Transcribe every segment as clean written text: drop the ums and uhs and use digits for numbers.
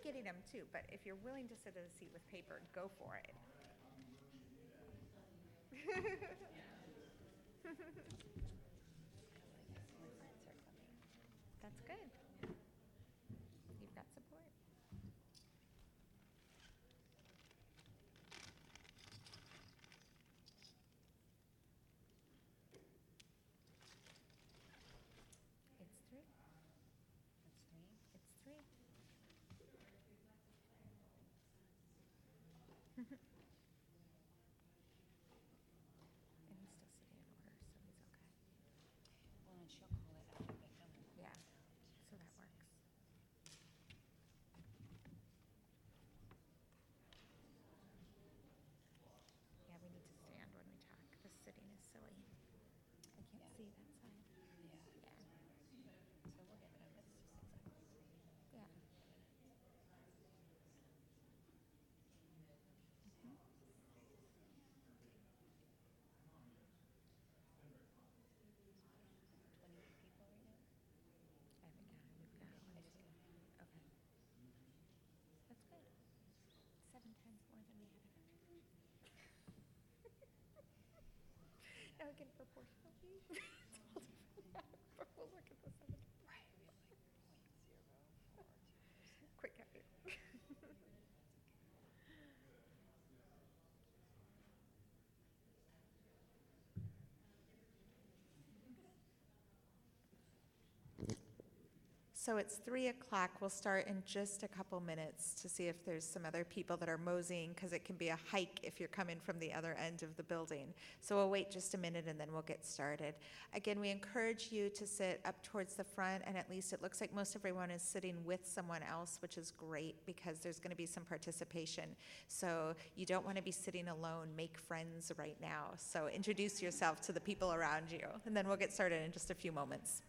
getting them too, but if you're willing to sit in a seat with paper, go for it. That's good. You've got support. It's three. It's three. It's three. And he's still sitting in order, so he's okay. Well, and she'll call it after they come in. Yeah, so that works. Yeah, we need to stand when we talk. This sitting is silly. I can't Yeah. see that side. Yeah. Yeah. So we'll get rid of it. It's just exactly three. Yeah. Mhm. 28 people right now? I think, yeah, we've got one, I just two. got Okay. That's good. 7 times more than we had ever. Now again, proportionally, it's all different now, but we'll look at the 7. right. We have like 0.042%. Quick copy. So it's 3 o'clock. We'll start in just a couple minutes to see if there's some other people that are moseying, because it can be a hike if you're coming from the other end of the building. So we'll wait just a minute and then we'll get started. Again, we encourage you to sit up towards the front, and at least it looks like most everyone is sitting with someone else, which is great because there's going to be some participation. So you don't want to be sitting alone. Make friends right now. So introduce yourself to the people around you, and then we'll get started in just a few moments.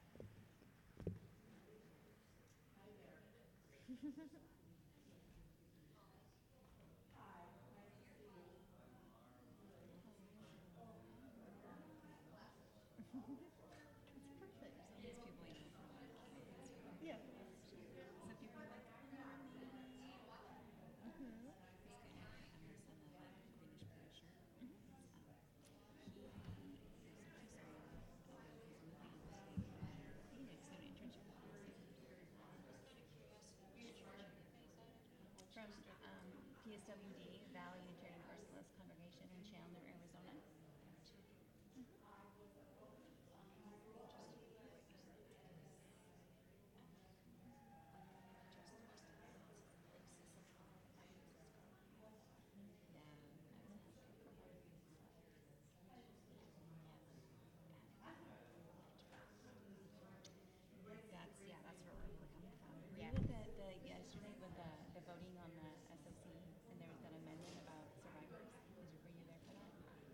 These people you know from like Yeah. some people like Mm-hmm. this guy, I'm gonna send a like greenish blue shirt. He is just he's moving to Phoenix doing an internship. From PSWD, Valley Unitarian Universalist Congregation in Chandler, Arizona. That's where we're coming from. Were Yeah. you at the yesterday with the voting on the SOC, and there was that amendment about survivors? Were you there for that?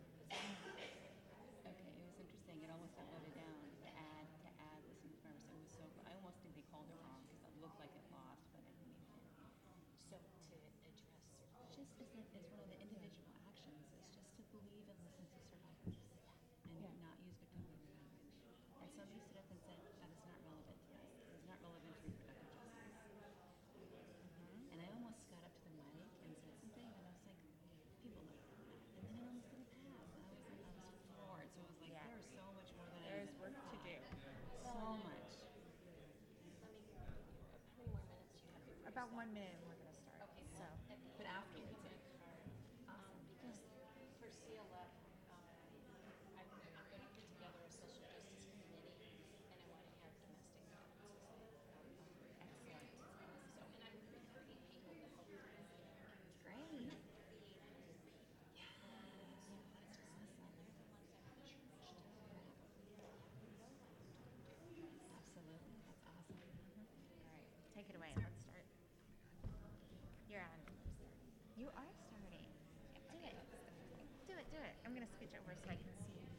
Okay, it was interesting. It almost got voted down to add listening to survivors. It was so. I almost think they called it wrong because it looked like it lost, but I think it did. So to address survivors. Just as one of the individual actions is just to believe and listen to survivors and Yeah. not use victimhood language. And somebody stood up and said that is not relevant to this. It is not relevant to reproductive justice. And I almost got up to the mic and said something, and I was like, people know that. And then it almost didn't pass. And I was floored. So it was like, Yeah. there's so much more than There's I even work to thought. do. So much. Let me, how many more minutes do you have before you About stop? 1 minute and we're going to start. Okay, So. well, at the But end, afterwards, give me my card. Because for CLF, I'm going to put together a social justice committee, and I want to have domestic violence as Excellent. so, and I'm recruiting people to help with that. Great. Absolutely. That's awesome. All right, take it away. Let's start. You're on. You are starting. Do it. Do it, do it. I'm going to scooch over so I can see you.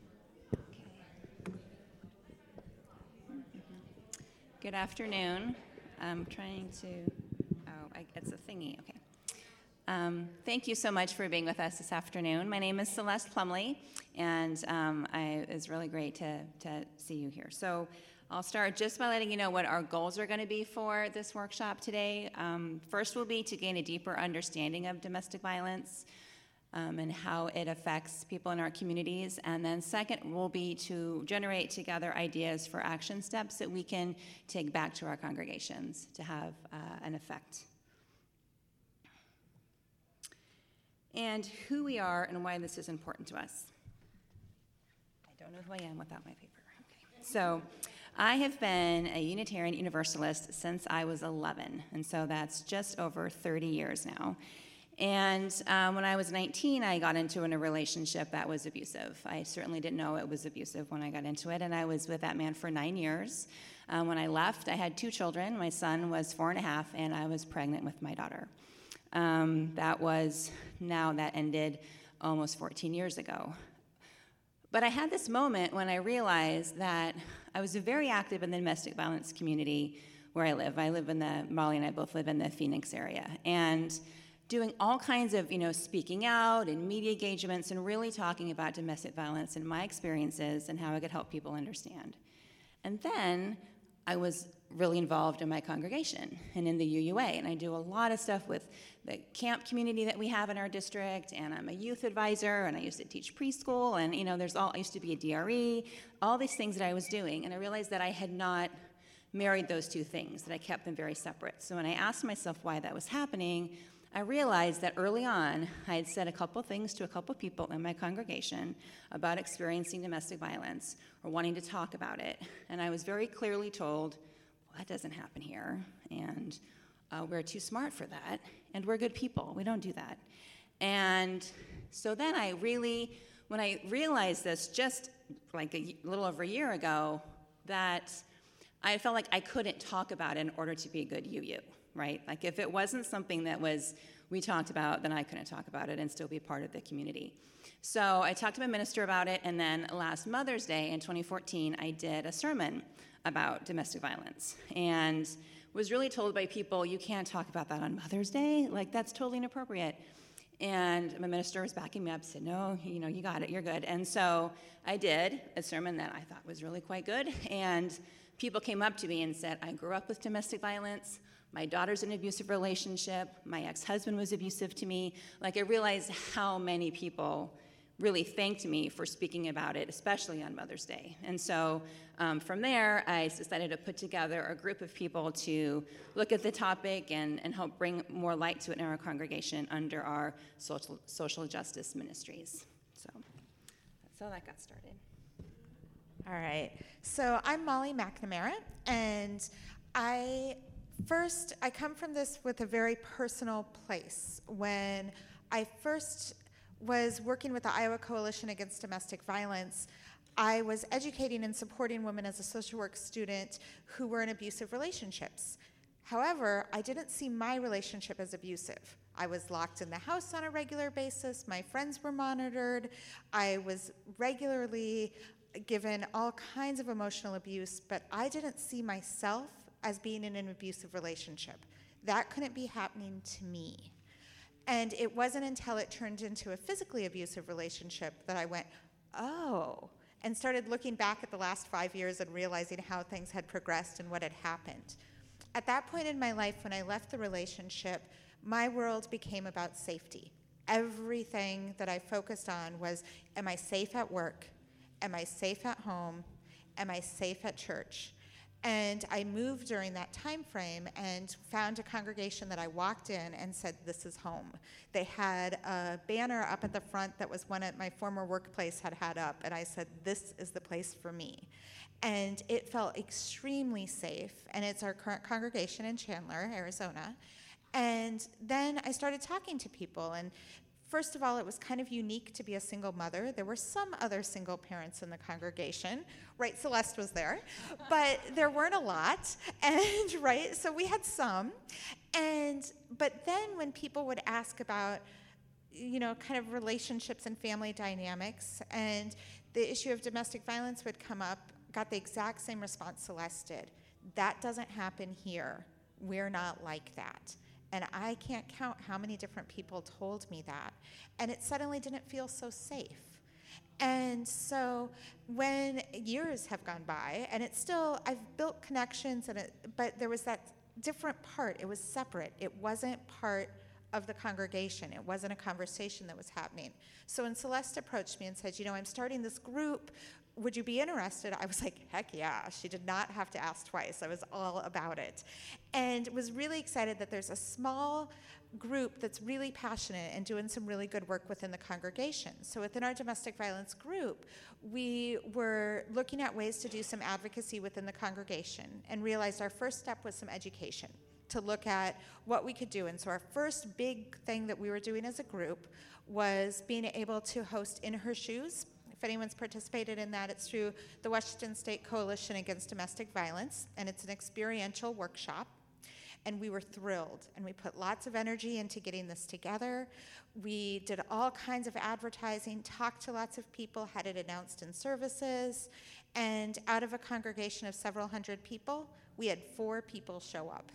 Okay. Good afternoon. I'm trying to, it's a thingy, okay. Thank you so much for being with us this afternoon. My name is Celeste Plumley, and it's really great to see you here. So I'll start just by letting you know what our goals are going to be for this workshop today. First will be to gain a deeper understanding of domestic violence and how it affects people in our communities. And then second will be to generate together ideas for action steps that we can take back to our congregations to have an effect. And who we are and why this is important to us. I don't know who I am without my paper. Okay. So I have been a Unitarian Universalist since I was 11, and so that's just over 30 years now. And when I was 19, I got into a relationship that was abusive. I certainly didn't know it was abusive when I got into it, and I was with that man for 9 years. When I left, I had 2 children. My son was 4.5, and I was pregnant with my daughter. That ended almost 14 years ago. But I had this moment when I realized that I was very active in the domestic violence community where I live. Molly and I both live in the Phoenix area. And doing all kinds of, speaking out and media engagements and really talking about domestic violence and my experiences and how I could help people understand. And then I was really involved in my congregation and in the UUA, and I do a lot of stuff with the camp community that we have in our district, and I'm a youth advisor, and I used to teach preschool, and I used to be a DRE, all these things that I was doing, and I realized that I had not married those 2 things, that I kept them very separate. So when I asked myself why that was happening, I realized that early on, I had said a couple things to a couple people in my congregation about experiencing domestic violence or wanting to talk about it, and I was very clearly told, well, that doesn't happen here, and we're too smart for that, and we're good people. We don't do that. And so then when I realized this just like a little over a year ago, that I felt like I couldn't talk about it in order to be a good UU, right? Like if it wasn't something that we talked about, then I couldn't talk about it and still be part of the community. So I talked to my minister about it, and then last Mother's Day in 2014, I did a sermon about domestic violence, and was really told by people, you can't talk about that on Mother's Day, like that's totally inappropriate. And my minister was backing me up, said, no, you got it, you're good. And so I did a sermon that I thought was really quite good, and people came up to me and said, I grew up with domestic violence, my daughter's in an abusive relationship, my ex-husband was abusive to me. Like I realized how many people really thanked me for speaking about it, especially on Mother's Day. And so from there, I decided to put together a group of people to look at the topic and help bring more light to it in our congregation under our social justice ministries. So that's how that got started. All right. So I'm Molly McNamara, and I come from this with a very personal place. When I first was working with the Iowa Coalition Against Domestic Violence, I was educating and supporting women as a social work student who were in abusive relationships. However, I didn't see my relationship as abusive. I was locked in the house on a regular basis. My friends were monitored. I was regularly given all kinds of emotional abuse, but I didn't see myself as being in an abusive relationship. That couldn't be happening to me. And it wasn't until it turned into a physically abusive relationship that I went, oh, and started looking back at the last 5 years and realizing how things had progressed and what had happened. At that point in my life, when I left the relationship, my world became about safety. Everything that I focused on was, am I safe at work? Am I safe at home? Am I safe at church? And I moved during that time frame and found a congregation that I walked in and said, this is home. They had a banner up at the front that was one at my former workplace had up, and I said, this is the place for me. And it felt extremely safe, and it's our current congregation in Chandler, Arizona. And then I started talking to people, and first of all, it was kind of unique to be a single mother. There were some other single parents in the congregation, right? Celeste was there, but there weren't a lot, and right, so we had some. But then when people would ask about, kind of relationships and family dynamics, and the issue of domestic violence would come up, got the exact same response Celeste did. That doesn't happen here. We're not like that. And I can't count how many different people told me that. And it suddenly didn't feel so safe. And so when years have gone by, and it's still, I've built connections, but there was that different part. It was separate. It wasn't part of the congregation. It wasn't a conversation that was happening. So when Celeste approached me and said, I'm starting this group, would you be interested? I was like, heck yeah. She did not have to ask twice. I was all about it. And was really excited that there's a small group that's really passionate and doing some really good work within the congregation. So within our domestic violence group, we were looking at ways to do some advocacy within the congregation and realized our first step was some education to look at what we could do. And so our first big thing that we were doing as a group was being able to host In Her Shoes. If anyone's participated in that, it's through the Washington State Coalition Against Domestic Violence, and it's an experiential workshop. And we were thrilled, and we put lots of energy into getting this together. We did all kinds of advertising, talked to lots of people, had it announced in services, and out of a congregation of several hundred people, we had 4 people show up.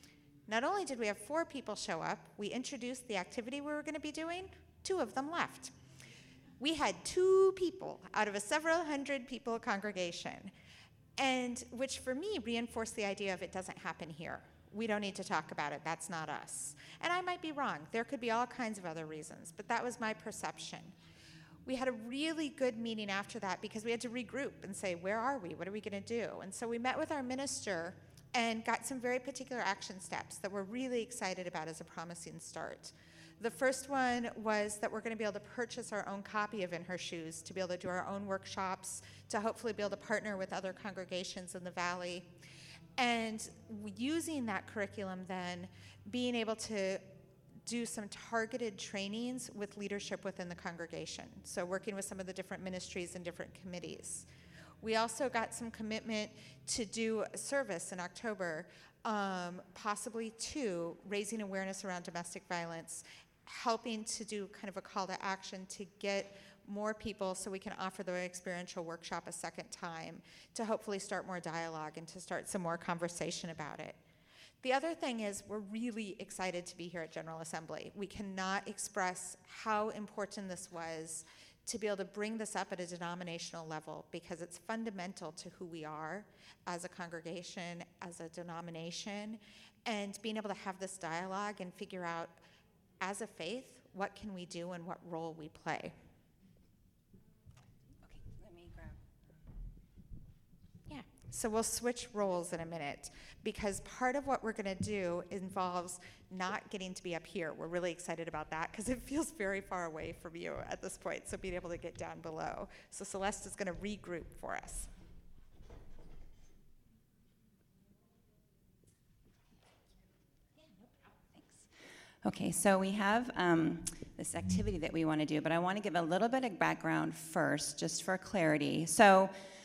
Not only did we have 4 people show up, we introduced the activity we were going to be doing, 2 of them left. We had 2 people out of a several hundred people congregation, and which for me reinforced the idea of it doesn't happen here. We don't need to talk about it. That's not us. And I might be wrong. There could be all kinds of other reasons, but that was my perception. We had a really good meeting after that because we had to regroup and say, where are we? What are we going to do? And so we met with our minister and got some very particular action steps that we're really excited about as a promising start. The first one was that we're going to be able to purchase our own copy of In Her Shoes, to be able to do our own workshops, to hopefully be able to partner with other congregations in the Valley. And using that curriculum then, being able to do some targeted trainings with leadership within the congregation. So working with some of the different ministries and different committees. We also got some commitment to do a service in October, possibly 2, raising awareness around domestic violence, helping to do kind of a call to action to get more people so we can offer the experiential workshop a second time to hopefully start more dialogue and to start some more conversation about it. The other thing is we're really excited to be here at General Assembly. We cannot express how important this was to be able to bring this up at a denominational level because it's fundamental to who we are as a congregation, as a denomination, and being able to have this dialogue and figure out as a faith, what can we do and what role we play. So we'll switch roles in a minute because part of what we're going to do involves not getting to be up here. We're really excited about that because it feels very far away from you at this point, so being able to get down below. So Celeste is going to regroup for us. Okay, so we have this activity that we want to do, but I want to give a little bit of background first, just for clarity. So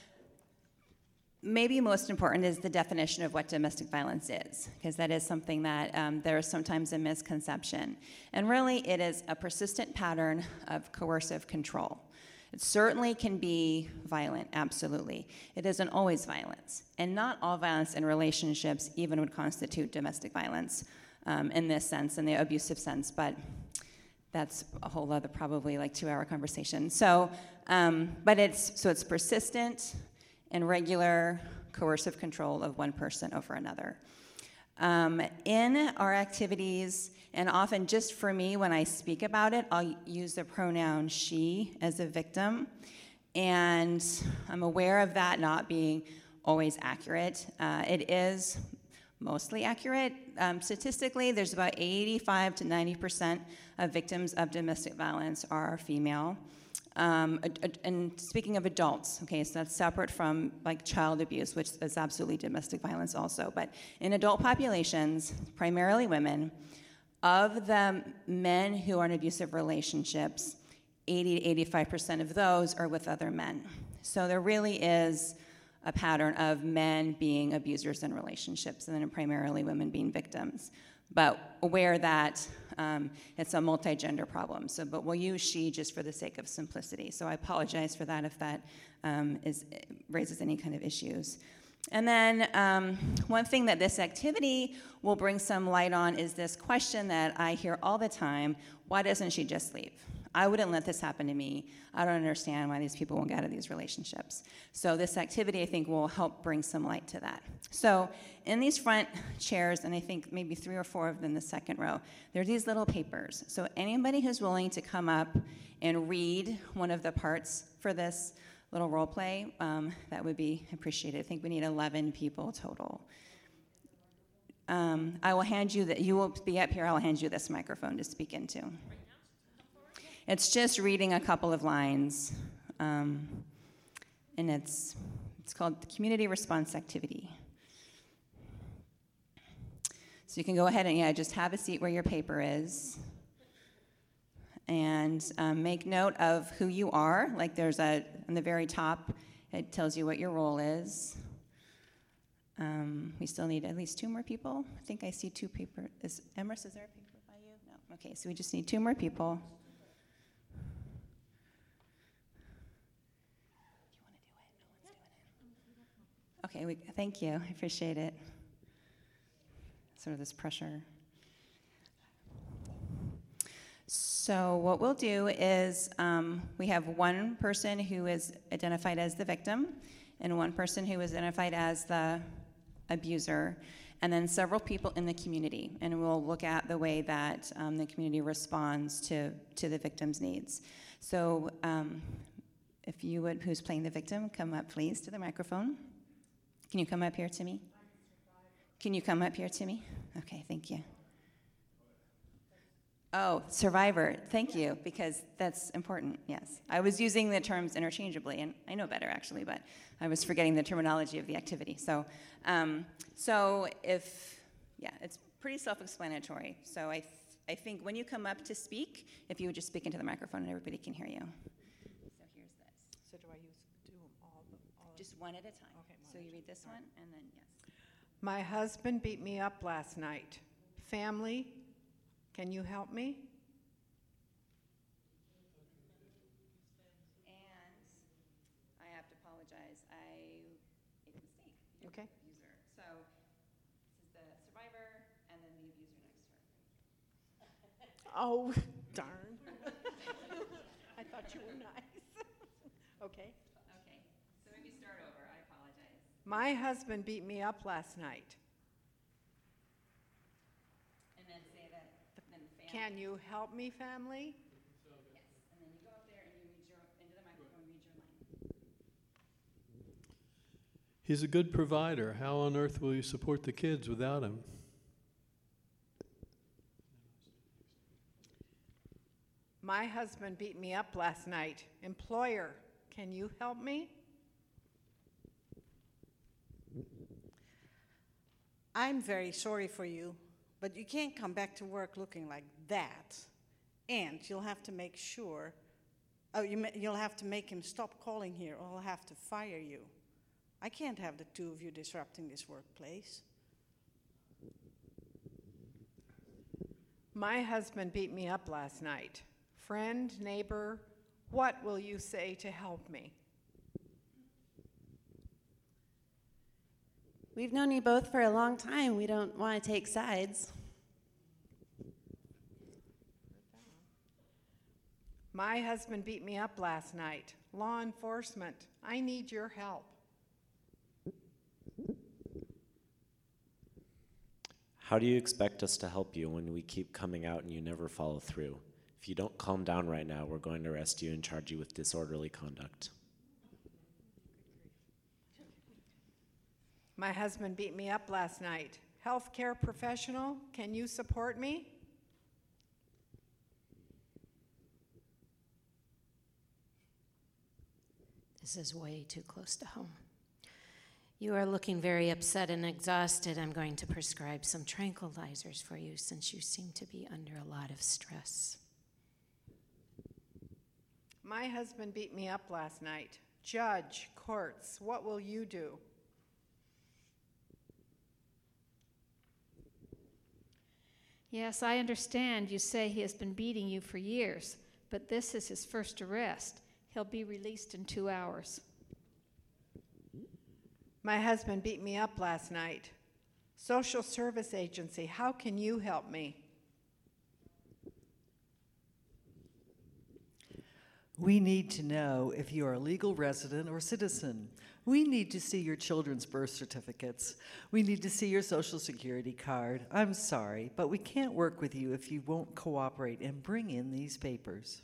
maybe most important is the definition of what domestic violence is, because that is something that there is sometimes a misconception. And really, it is a persistent pattern of coercive control. It certainly can be violent, absolutely. It isn't always violence. And not all violence in relationships even would constitute domestic violence in this sense, in the abusive sense, but that's a whole other probably like 2-hour conversation. So, but it's persistent and regular coercive control of one person over another. In our activities, and often just for me, when I speak about it, I'll use the pronoun she as a victim. And I'm aware of that not being always accurate. It is mostly accurate. Statistically, there's about 85 to 90% of victims of domestic violence are female. And speaking of adults, okay, so that's separate from like child abuse, which is absolutely domestic violence also. But in adult populations, primarily women, of the men who are in abusive relationships, 80 to 85% of those are with other men. So there really is a pattern of men being abusers in relationships and then primarily women being victims. But aware that it's a multi-gender problem. So, but we'll use she just for the sake of simplicity. So I apologize for that if that raises any kind of issues. And then one thing that this activity will bring some light on is this question that I hear all the time: why doesn't she just leave? I wouldn't let this happen to me. I don't understand why these people won't get out of these relationships. So this activity, I think, will help bring some light to that. So in these front chairs, and I think maybe 3 or 4 of them in the second row, there are these little papers. So anybody who's willing to come up and read one of the parts for this little role play, that would be appreciated. I think we need 11 people total. I will hand you that. You will be up here. I'll hand you this microphone to speak into. It's just reading a couple of lines, and it's called the Community Response Activity. So you can go ahead and just have a seat where your paper is, and make note of who you are. Like there's on the very top, it tells you what your role is. We still need at least 2 more people. I think I see 2 papers. Emrys, is there a paper by you? No. Okay, so we just need 2 more people. Okay, thank you. I appreciate it. Sort of this pressure. So what we'll do is we have one person who is identified as the victim and one person who is identified as the abuser, and then several people in the community. And we'll look at the way that the community responds to the victim's needs. So if you would, who's playing the victim, come up please to the microphone. Can you come up here to me? Can you come up here to me? Okay, thank you. Oh, survivor, thank you, because that's important, yes. I was using the terms interchangeably, and I know better actually, but I was forgetting the terminology of the activity. So it's pretty self-explanatory. So I think when you come up to speak, if you would just speak into the microphone and everybody can hear you. So here's this. So do I do them all? Just one at a time. Okay, So you read this one, and then yes. My husband beat me up last night. Family, can you help me? And I have to apologize. I made a mistake. Okay. Abuser. So this is the survivor, and then the abuser next to her. Oh, darn. I thought you were nice. Okay. Okay. So maybe start over. I apologize. My husband beat me up last night. And then say that. Then family. Can you help me, family? Yes. And then you go up there and you read into the microphone, read your line. He's a good provider. How on earth will you support the kids without him? My husband beat me up last night. Employer, can you help me? I'm very sorry for you, but you can't come back to work looking like that. And you'll have to make sure, you'll have to make him stop calling here, or I'll have to fire you. I can't have the 2 of you disrupting this workplace. My husband beat me up last night. Friend, neighbor, what will you say to help me? We've known you both for a long time. We don't want to take sides. My husband beat me up last night. Law enforcement, I need your help. How do you expect us to help you when we keep coming out and you never follow through? If you don't calm down right now, we're going to arrest you and charge you with disorderly conduct. My husband beat me up last night. Healthcare professional, can you support me? This is way too close to home. You are looking very upset and exhausted. I'm going to prescribe some tranquilizers for you since you seem to be under a lot of stress. My husband beat me up last night. Judge, courts, what will you do? Yes, I understand you say he has been beating you for years, but this is his first arrest. He'll be released in 2 hours. My husband beat me up last night. Social service agency, how can you help me? We need to know if you are a legal resident or citizen. We need to see your children's birth certificates. We need to see your social security card. I'm sorry, but we can't work with you if you won't cooperate and bring in these papers.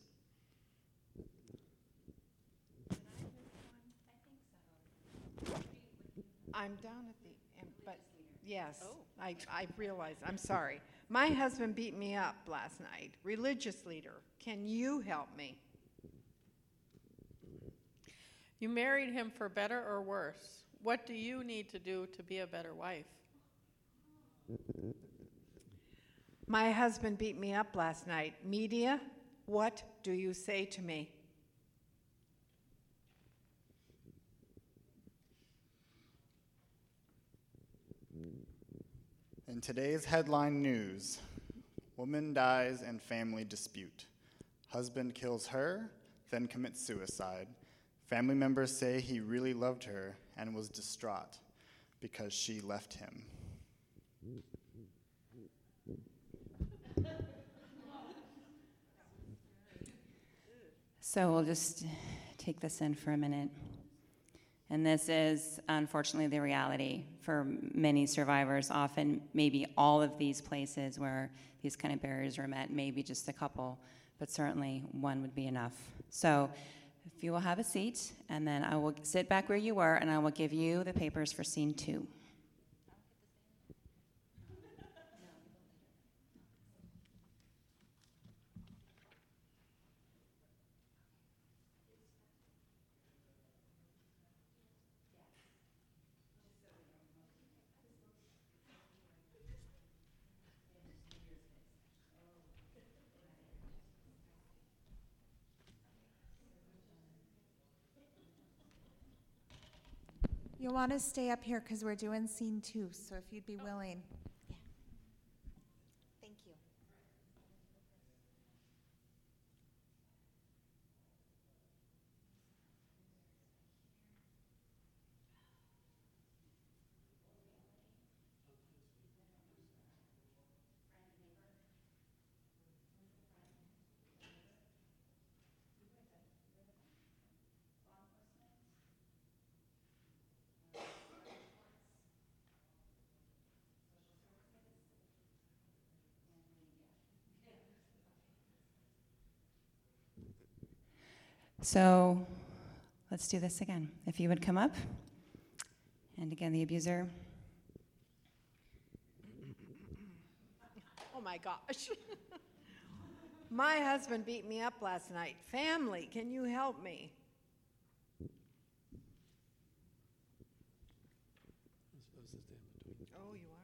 I'm down at the end, but yes, I realize, I'm sorry. My husband beat me up last night. Religious leader, can you help me? You married him for better or worse. What do you need to do to be a better wife? My husband beat me up last night. Media, what do you say to me? In today's headline news, woman dies in family dispute. Husband kills her, then commits suicide. Family members say he really loved her and was distraught because she left him. So we'll just take this in for a minute. And this is, unfortunately, the reality for many survivors. Often, maybe all of these places where these kind of barriers are met, maybe just a couple, but certainly one would be enough. So if you will have a seat, and then I will sit back where you were, and I will give you the papers for scene 2. You'll want to stay up here because we're doing scene 2, so if you'd be willing. Yeah. Thank you. So let's do this again. If you would come up. And again, the abuser. Oh my gosh. My husband beat me up last night. Family, can you help me? Oh, you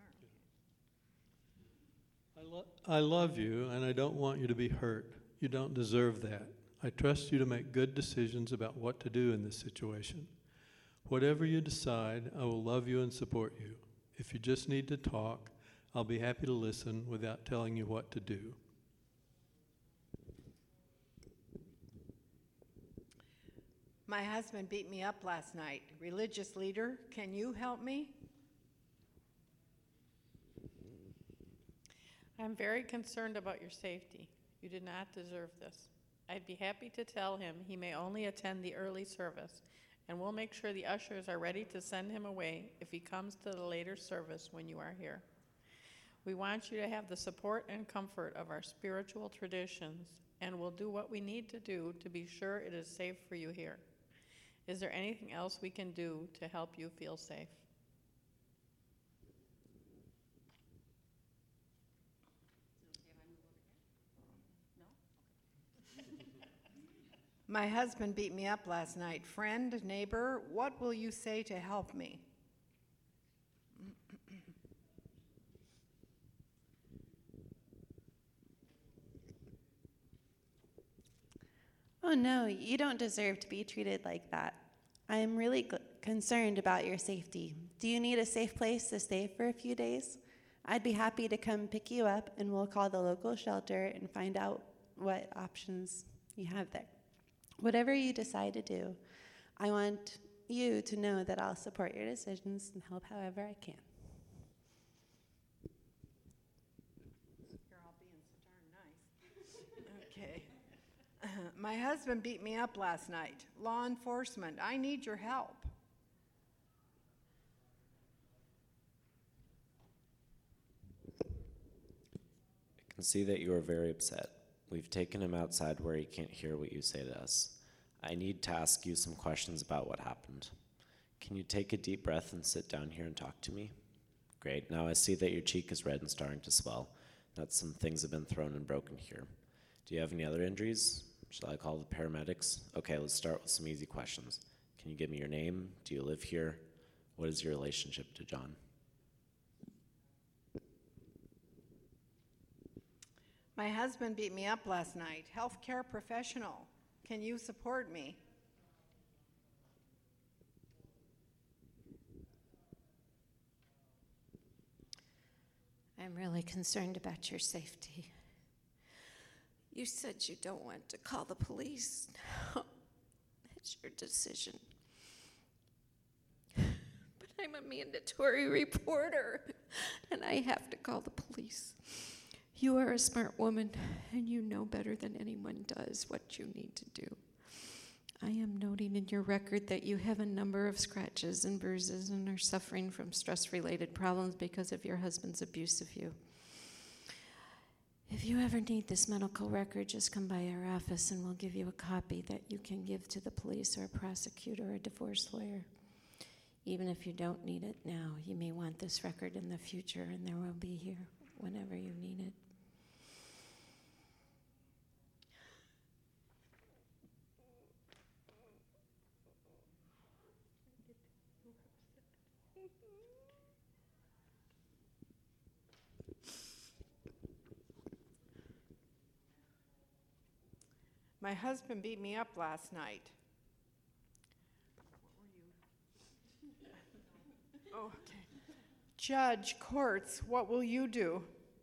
are? I love you, and I don't want you to be hurt. You don't deserve that. I trust you to make good decisions about what to do in this situation. Whatever you decide, I will love you and support you. If you just need to talk, I'll be happy to listen without telling you what to do. My husband beat me up last night. Religious leader, can you help me? I'm very concerned about your safety. You did not deserve this. I'd be happy to tell him he may only attend the early service, and we'll make sure the ushers are ready to send him away if he comes to the later service when you are here. We want you to have the support and comfort of our spiritual traditions, and we'll do what we need to do to be sure it is safe for you here. Is there anything else we can do to help you feel safe? My husband beat me up last night. Friend, neighbor, what will you say to help me? Oh no, you don't deserve to be treated like that. I am really concerned about your safety. Do you need a safe place to stay for a few days? I'd be happy to come pick you up, and we'll call the local shelter and find out what options you have there. Whatever you decide to do, I want you to know that I'll support your decisions and help however I can. You're all being so darn nice. Okay. My husband beat me up last night. Law enforcement, I need your help. I can see that you are very upset. We've taken him outside where he can't hear what you say to us. I need to ask you some questions about what happened. Can you take a deep breath and sit down here and talk to me? Great. Now I see that your cheek is red and starting to swell. That some things have been thrown and broken here. Do you have any other injuries? Shall I call the paramedics? Okay, let's start with some easy questions. Can you give me your name? Do you live here? What is your relationship to John? My husband beat me up last night. Healthcare professional, can you support me? I'm really concerned about your safety. You said you don't want to call the police. It's your decision. But I'm a mandatory reporter, and I have to call the police. You are a smart woman, and you know better than anyone does what you need to do. I am noting in your record that you have a number of scratches and bruises and are suffering from stress-related problems because of your husband's abuse of you. If you ever need this medical record, just come by our office and we'll give you a copy that you can give to the police or a prosecutor or a divorce lawyer. Even if you don't need it now, you may want this record in the future, and there will be here whenever you need it. My husband beat me up last night. Oh, okay. Judge, courts, what will you do?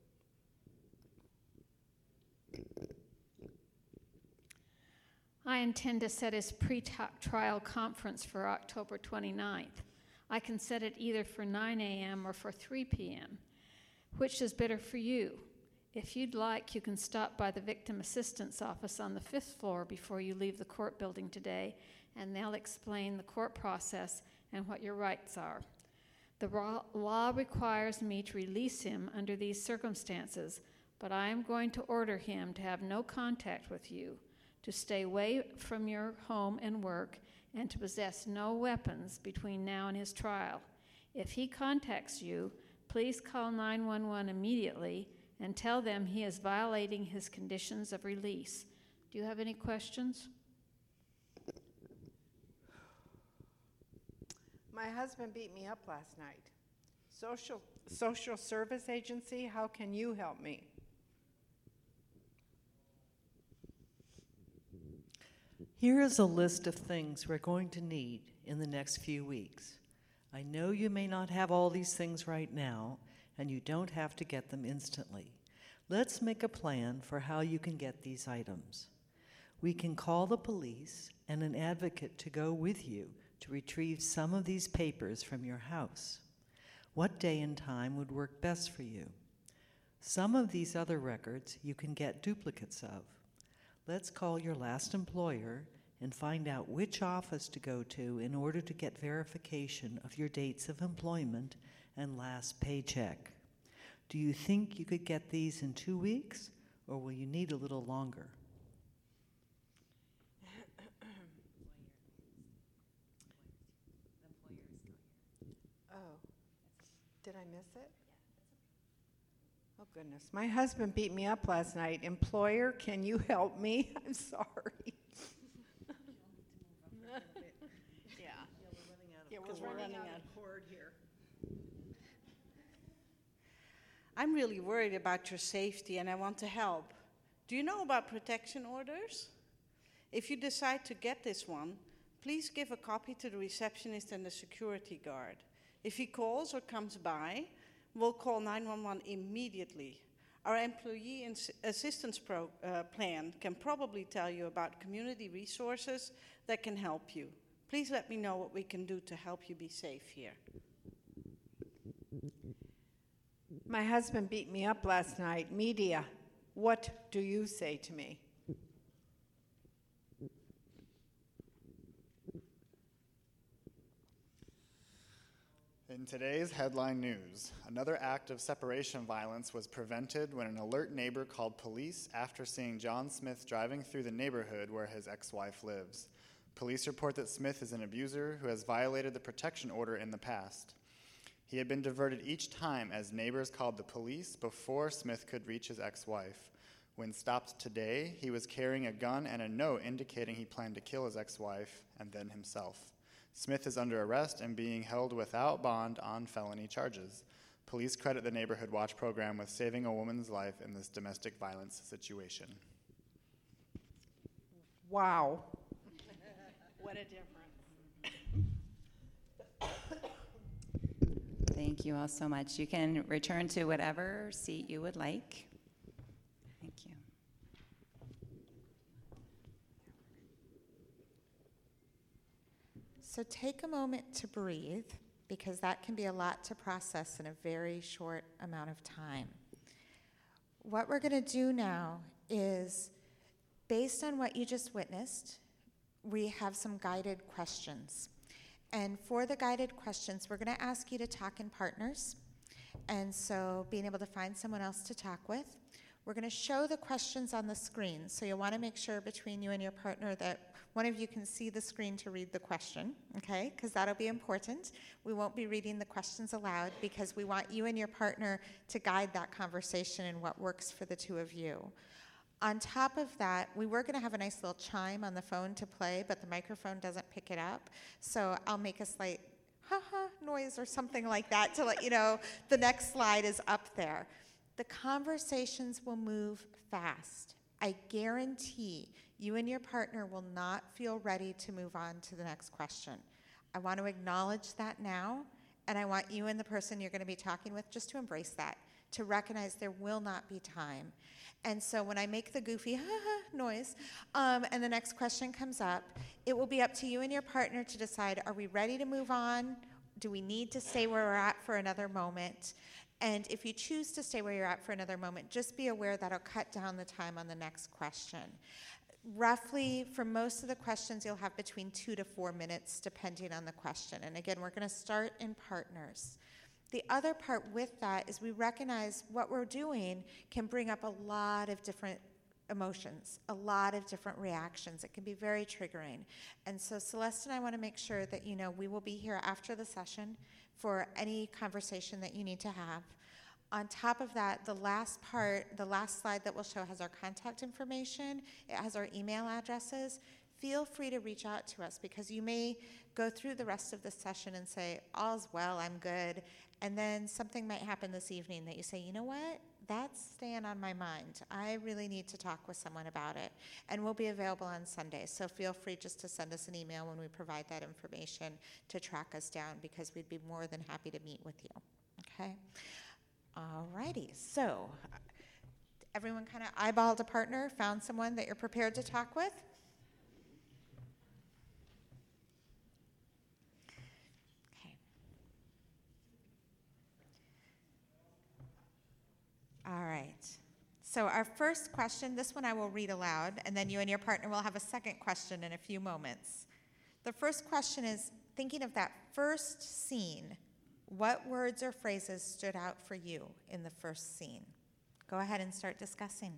I intend to set his pre-trial conference for October 29th. I can set it either for 9 a.m. or for 3 p.m. Which is better for you? If you'd like, you can stop by the Victim Assistance Office on the 5th floor before you leave the court building today, and they'll explain the court process and what your rights are. The law requires me to release him under these circumstances, but I am going to order him to have no contact with you, to stay away from your home and work, and to possess no weapons between now and his trial. If he contacts you, please call 911 immediately and tell them he is violating his conditions of release. Do you have any questions? My husband beat me up last night. Social service agency, how can you help me? Here is a list of things we're going to need in the next few weeks. I know you may not have all these things right now, and you don't have to get them instantly. Let's make a plan for how you can get these items. We can call the police and an advocate to go with you to retrieve some of these papers from your house. What day and time would work best for you? Some of these other records you can get duplicates of. Let's call your last employer and find out which office to go to in order to get verification of your dates of employment and last paycheck. Do you think you could get these in 2 weeks, or will you need a little longer? Oh, did I miss it? Oh, goodness. My husband beat me up last night. Employer, can you help me? I'm sorry. Yeah, we're running out of cord here. I'm really worried about your safety and I want to help. Do you know about protection orders? If you decide to get this one, please give a copy to the receptionist and the security guard. If he calls or comes by, we'll call 911 immediately. Our employee assistance plan can probably tell you about community resources that can help you. Please let me know what we can do to help you be safe here. My husband beat me up last night. Media, what do you say to me? In today's headline news, another act of separation violence was prevented when an alert neighbor called police after seeing John Smith driving through the neighborhood where his ex-wife lives. Police report that Smith is an abuser who has violated the protection order in the past. He had been diverted each time as neighbors called the police before Smith could reach his ex-wife. When stopped today, he was carrying a gun and a note indicating he planned to kill his ex-wife and then himself. Smith is under arrest and being held without bond on felony charges. Police credit the Neighborhood Watch program with saving a woman's life in this domestic violence situation. Wow. What a difference. Thank you all so much. You can return to whatever seat you would like. Thank you. So take a moment to breathe, because that can be a lot to process in a very short amount of time. What we're going to do now is, based on what you just witnessed, we have some guided questions. And for the guided questions, we're going to ask you to talk in partners. And so being able to find someone else to talk with. We're going to show the questions on the screen. So you'll want to make sure between you and your partner that one of you can see the screen to read the question, okay? Because that'll be important. We won't be reading the questions aloud because we want you and your partner to guide that conversation and what works for the two of you. On top of that, we were going to have a nice little chime on the phone to play, but the microphone doesn't pick it up. So I'll make a slight ha-ha noise or something like that to let you know the next slide is up there. The conversations will move fast. I guarantee you and your partner will not feel ready to move on to the next question. I want to acknowledge that now, and I want you and the person you're going to be talking with just to embrace that, to recognize there will not be time. And so when I make the goofy ha-ha noise, and the next question comes up, it will be up to you and your partner to decide, are we ready to move on? Do we need to stay where we're at for another moment? And if you choose to stay where you're at for another moment, just be aware that'll cut down the time on the next question. Roughly, for most of the questions, you'll have between 2 to 4 minutes, depending on the question. And again, we're going to start in partners. The other part with that is we recognize what we're doing can bring up a lot of different emotions, a lot of different reactions. It can be very triggering. And so Celeste and I want to make sure that you know we will be here after the session for any conversation that you need to have. On top of that, the last slide that we'll show has our contact information. It has our email addresses. Feel free to reach out to us because you may go through the rest of the session and say, all's well, I'm good. And then something might happen this evening that you say, you know what? That's staying on my mind. I really need to talk with someone about it. And we'll be available on Sunday. So feel free just to send us an email when we provide that information to track us down because we'd be more than happy to meet with you. Okay? All righty. So everyone kind of eyeballed a partner, found someone that you're prepared to talk with? All right. So our first question, this one I will read aloud, and then you and your partner will have a second question in a few moments. The first question is, thinking of that first scene, what words or phrases stood out for you in the first scene? Go ahead and start discussing.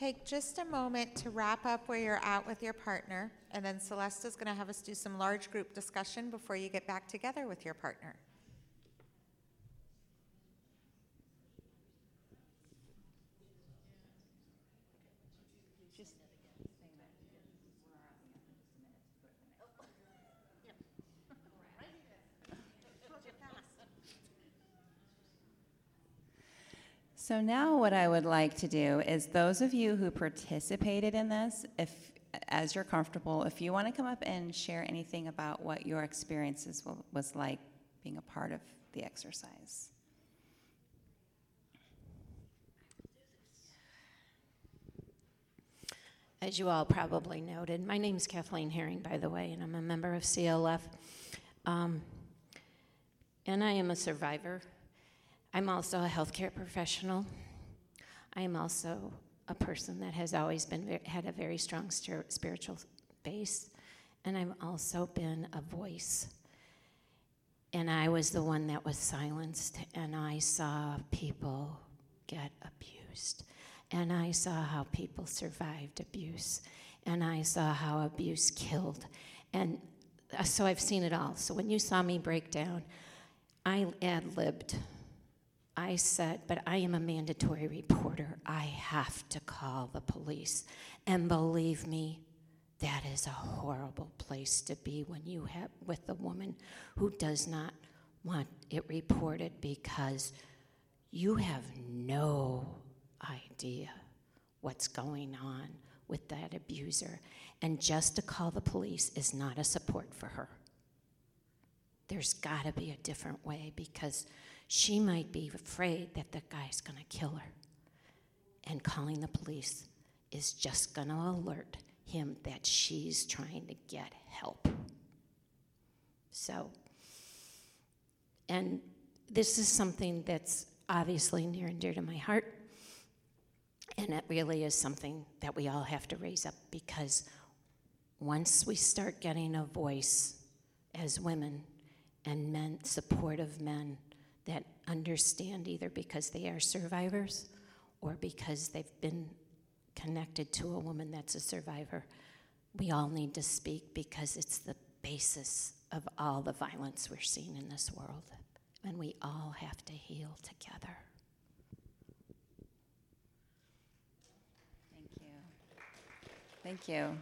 take just a moment to wrap up where you're at with your partner, and then Celeste is going to have us do some large group discussion before you get back together with your partner. So now what I would like to do is those of you who participated in this, as you're comfortable, if you want to come up and share anything about what your experiences was like being a part of the exercise. As you all probably noted, my name's Kathleen Herring, by the way, and I'm a member of CLF. And I am a survivor. I'm also a healthcare professional. I am also a person that has always had a very strong spiritual base, and I've also been a voice. And I was the one that was silenced, and I saw people get abused. And I saw how people survived abuse, and I saw how abuse killed. And so I've seen it all. So when you saw me break down, I ad-libbed. I said, but I am a mandatory reporter. I have to call the police. And believe me, that is a horrible place to be when you have with a woman who does not want it reported, because you have no idea what's going on with that abuser. And just to call the police is not a support for her. There's got to be a different way, because she might be afraid that the guy's going to kill her. And calling the police is just going to alert him that she's trying to get help. So, and this is something that's obviously near and dear to my heart. And it really is something that we all have to raise up, because once we start getting a voice as women and men, supportive men that understand, either because they are survivors or because they've been connected to a woman that's a survivor, we all need to speak, because it's the basis of all the violence we're seeing in this world. And we all have to heal together. Thank you.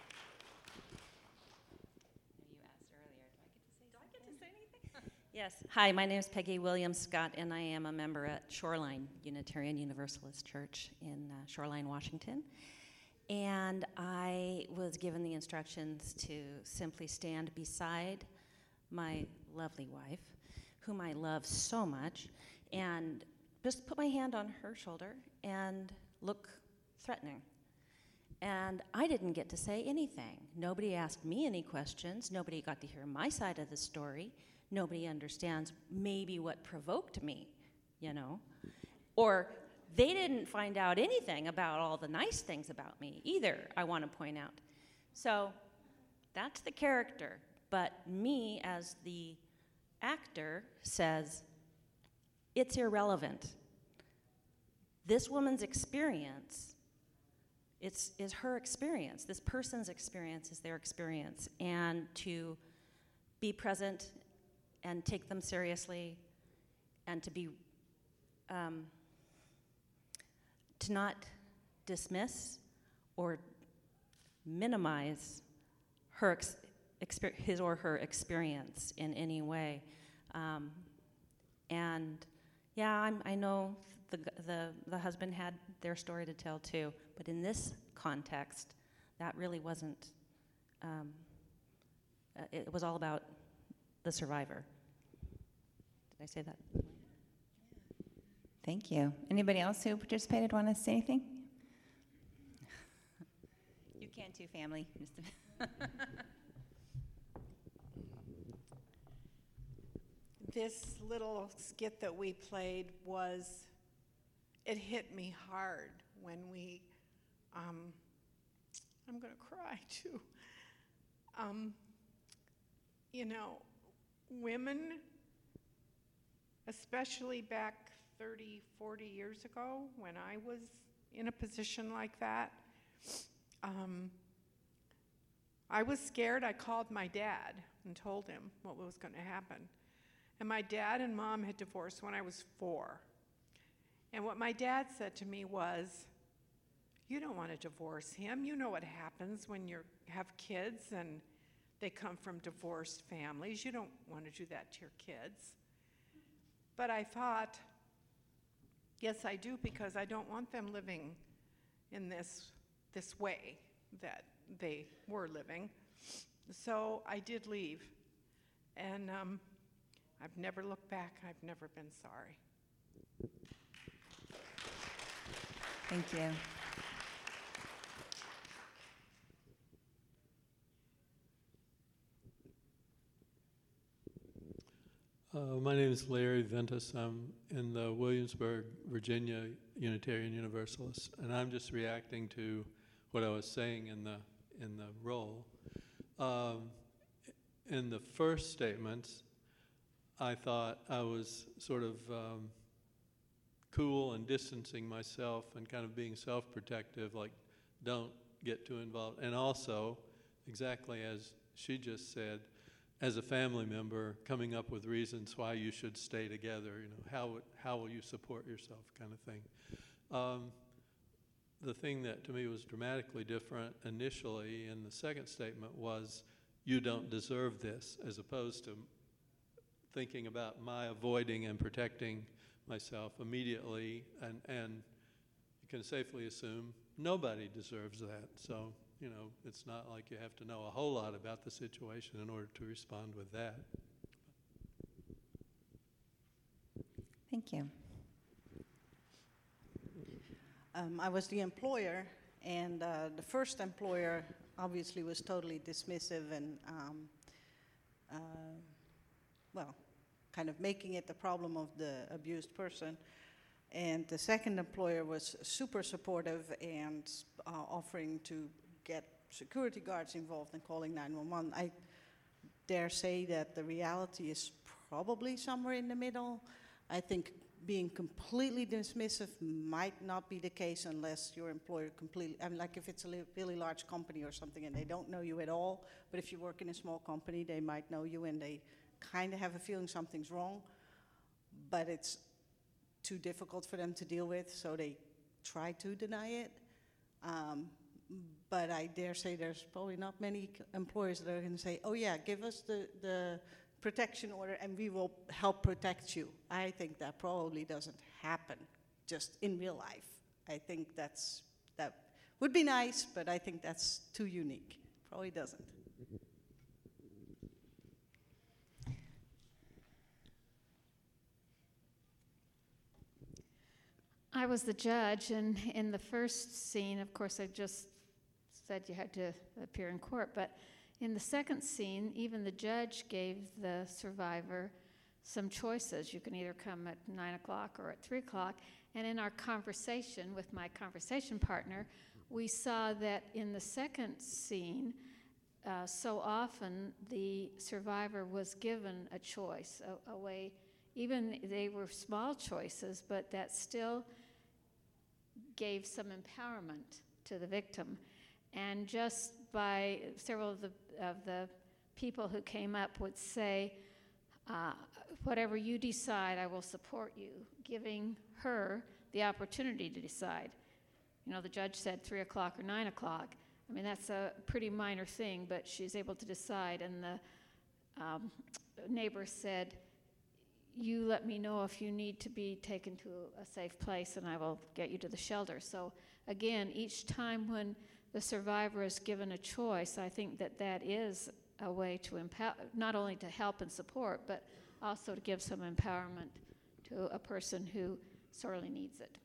Yes. Hi, my name is Peggy Williams Scott, and I am a member at Shoreline Unitarian Universalist Church in Shoreline, Washington. And I was given the instructions to simply stand beside my lovely wife, whom I love so much, and just put my hand on her shoulder and look threatening. And I didn't get to say anything. Nobody asked me any questions. Nobody got to hear my side of the story. Nobody understands maybe what provoked me, you know. Or they didn't find out anything about all the nice things about me either, I want to point out. So that's the character. But me, as the actor, says, it's irrelevant. This woman's experience is her experience. This person's experience is their experience. And to be present and take them seriously, and to be, to not dismiss or minimize her his or her experience in any way. And yeah, I know the husband had their story to tell too, but in this context, that really wasn't, it was all about the survivor. Did I say that? Thank you. Anybody else who participated want to say anything? You can too, family. This little skit that we played it hit me hard when we, I'm going to cry too. You know, women, especially back 30, 40 years ago when I was in a position like that. I was scared. I called my dad and told him what was going to happen. And my dad and mom had divorced when I was 4. And what my dad said to me was, you don't want to divorce him. You know what happens when you have kids and they come from divorced families. You don't want to do that to your kids. But I thought, yes, I do, because I don't want them living in this way that they were living. So I did leave. And I've never looked back. I've never been sorry. Thank you. My name is Larry Ventus. I'm in the Williamsburg, Virginia Unitarian Universalist, and I'm just reacting to what I was saying in the role. In the first statements, I thought I was sort of cool and distancing myself and kind of being self-protective, like don't get too involved. And also, exactly as she just said, as a family member, coming up with reasons why you should stay together, you know, how will you support yourself kind of thing. The thing that to me was dramatically different initially in the second statement was, you don't deserve this, as opposed to thinking about my avoiding and protecting myself immediately, and you can safely assume nobody deserves that. So, you know, it's not like you have to know a whole lot about the situation in order to respond with that. Thank you. I was the employer, and the first employer obviously was totally dismissive and, well, kind of making it the problem of the abused person. And the second employer was super supportive and offering to get security guards involved in calling 911. I dare say that the reality is probably somewhere in the middle. I think being completely dismissive might not be the case unless your employer completely, I mean, like if it's a really large company or something and they don't know you at all, but if you work in a small company, they might know you and they kind of have a feeling something's wrong, but it's too difficult for them to deal with, so they try to deny it. But I dare say there's probably not many employers that are going to say, oh yeah, give us the protection order and we will help protect you. I think that probably doesn't happen just in real life. I think that would be nice, but I think that's too unique. Probably doesn't. I was the judge, and in the first scene, of course, I just said you had to appear in court, but in the second scene, even the judge gave the survivor some choices. You can either come at 9 o'clock or at 3 o'clock, and in our conversation with my conversation partner, we saw that in the second scene, so often the survivor was given a choice, a way, even they were small choices, but that still gave some empowerment to the victim. And just by several of the people who came up would say, whatever you decide, I will support you, giving her the opportunity to decide. You know, the judge said 3 o'clock or 9 o'clock. I mean, that's a pretty minor thing, but she's able to decide. And the neighbor said, you let me know if you need to be taken to a safe place and I will get you to the shelter. So again, each time when the survivor is given a choice, I think that is a way to empower, not only to help and support, but also to give some empowerment to a person who sorely needs it.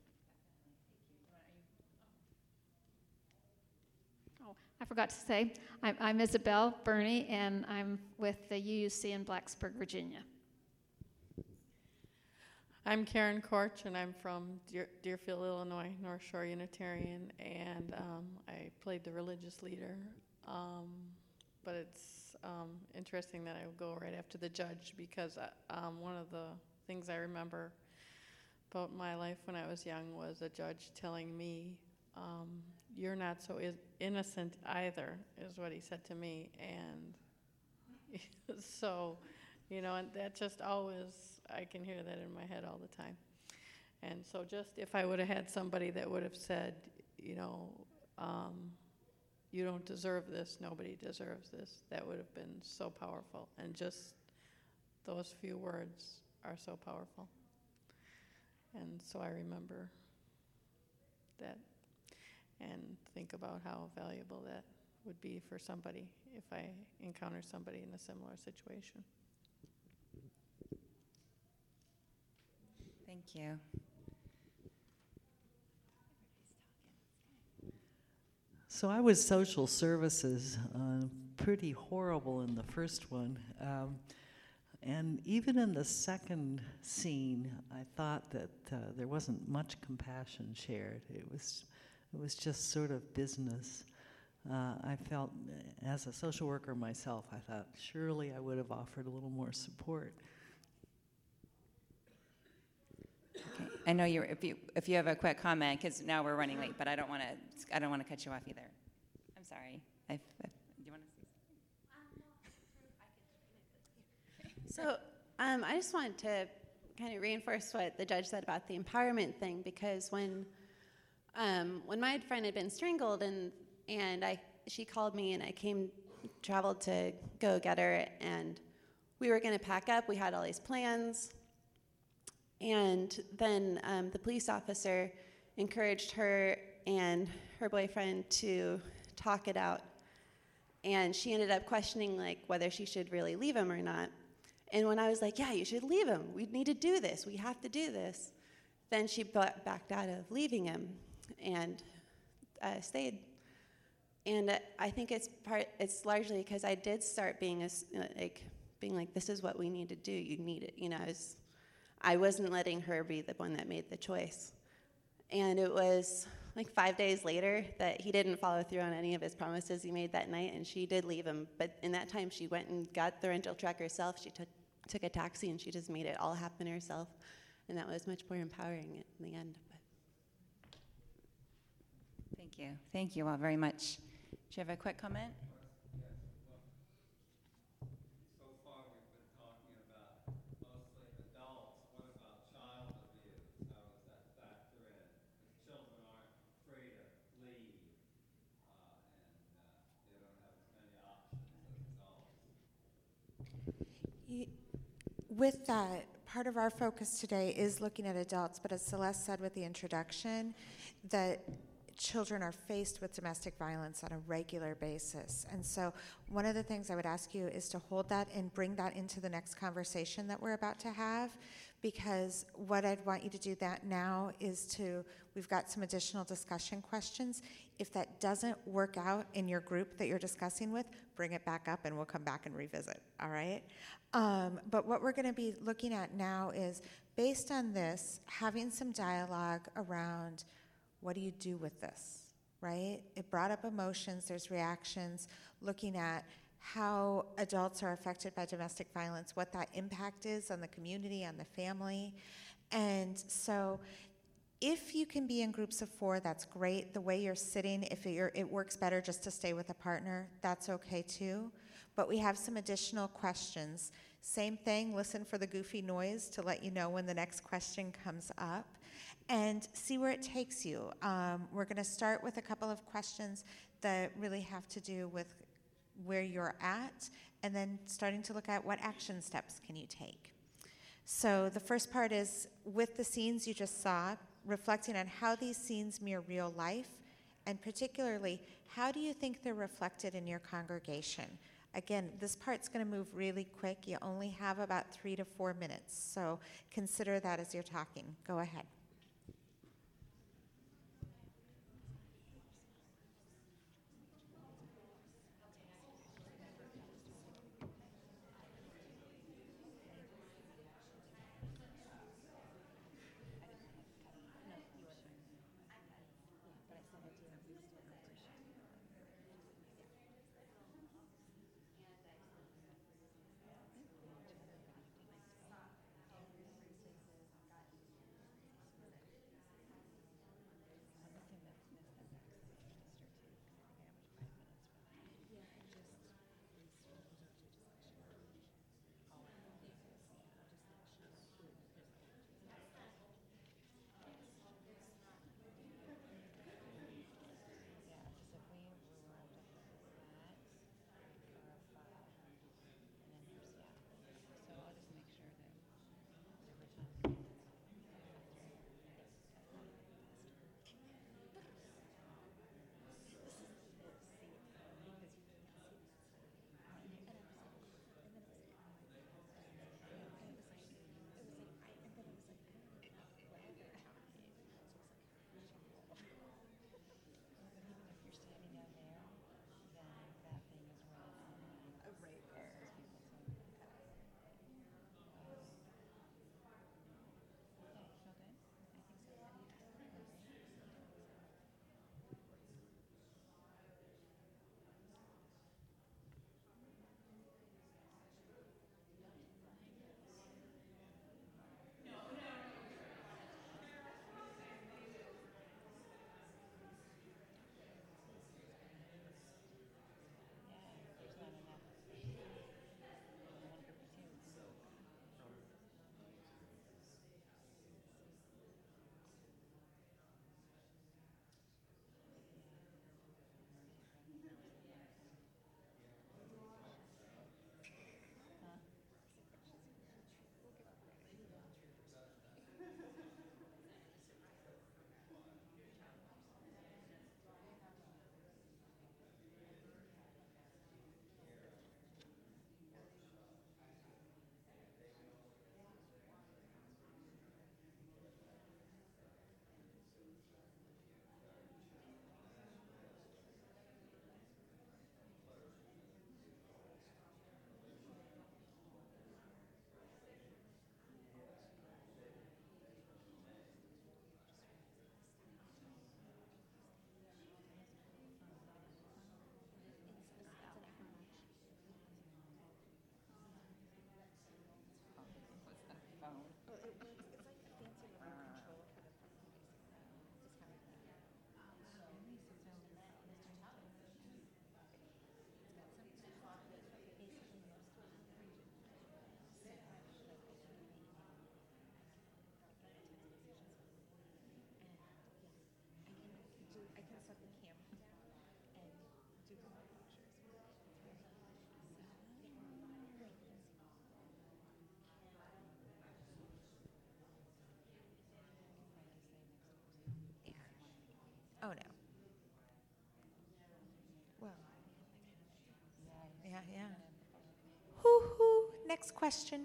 Oh, I forgot to say, I'm Isabel Burney, and I'm with the UUC in Blacksburg, Virginia. I'm Karen Korch, and I'm from Deerfield, Illinois, North Shore Unitarian, and I played the religious leader. But it's interesting that I would go right after the judge, because one of the things I remember about my life when I was young was a judge telling me, you're not so innocent either, is what he said to me. And so, and that just always, I can hear that in my head all the time. And so just if I would have had somebody that would have said, you don't deserve this, nobody deserves this, that would have been so powerful. And just those few words are so powerful. And so I remember that and think about how valuable that would be for somebody if I encounter somebody in a similar situation. Thank you. So I was social services, pretty horrible in the first one. And even in the second scene, I thought that there wasn't much compassion shared. It was just sort of business. I felt, as a social worker myself, I thought surely I would have offered a little more support. Okay. I know if you have a quick comment, because now we're running late, but I don't want to cut you off either. I'm sorry. Do you want to say something? So I just wanted to kind of reinforce what the judge said about the empowerment thing, because when my friend had been strangled and she called me and I traveled to go get her, and we were going to pack up. We had all these plans. And then the police officer encouraged her and her boyfriend to talk it out. And she ended up questioning whether she should really leave him or not. And when I was like, yeah, you should leave him. We need to do this. We have to do this. Then she backed out of leaving him and stayed. And I think it's largely because I did start being like, this is what we need to do. You need it. I wasn't letting her be the one that made the choice. And it was 5 days later that he didn't follow through on any of his promises he made that night, and she did leave him. But in that time, she went and got the rental truck herself. She took a taxi, and she just made it all happen herself. And that was much more empowering in the end. Thank you. Thank you all very much. Do you have a quick comment? With that, part of our focus today is looking at adults, but as Celeste said with the introduction, that children are faced with domestic violence on a regular basis. And so one of the things I would ask you is to hold that and bring that into the next conversation that we're about to have, because what I'd want you to do that now is we've got some additional discussion questions. If that doesn't work out in your group that you're discussing with, bring it back up and we'll come back and revisit, all right? But what we're gonna be looking at now is, based on this, having some dialogue around what do you do with this, right? It brought up emotions, there's reactions, looking at how adults are affected by domestic violence, what that impact is on the community, on the family. And so if you can be in groups of 4, that's great. The way you're sitting, if it works better just to stay with a partner, that's okay too. But we have some additional questions. Same thing, listen for the goofy noise to let you know when the next question comes up, and see where it takes you. We're gonna start with a couple of questions that really have to do with where you're at, and then starting to look at what action steps can you take. So the first part is, with the scenes you just saw, reflecting on how these scenes mirror real life, and particularly, how do you think they're reflected in your congregation? Again, this part's going to move really quick. You only have about 3 to 4 minutes, so consider that as you're talking. Go ahead. can set the camera down and do the pictures. Oh, no. Well. Yeah, yeah. Hoo-hoo. Next question.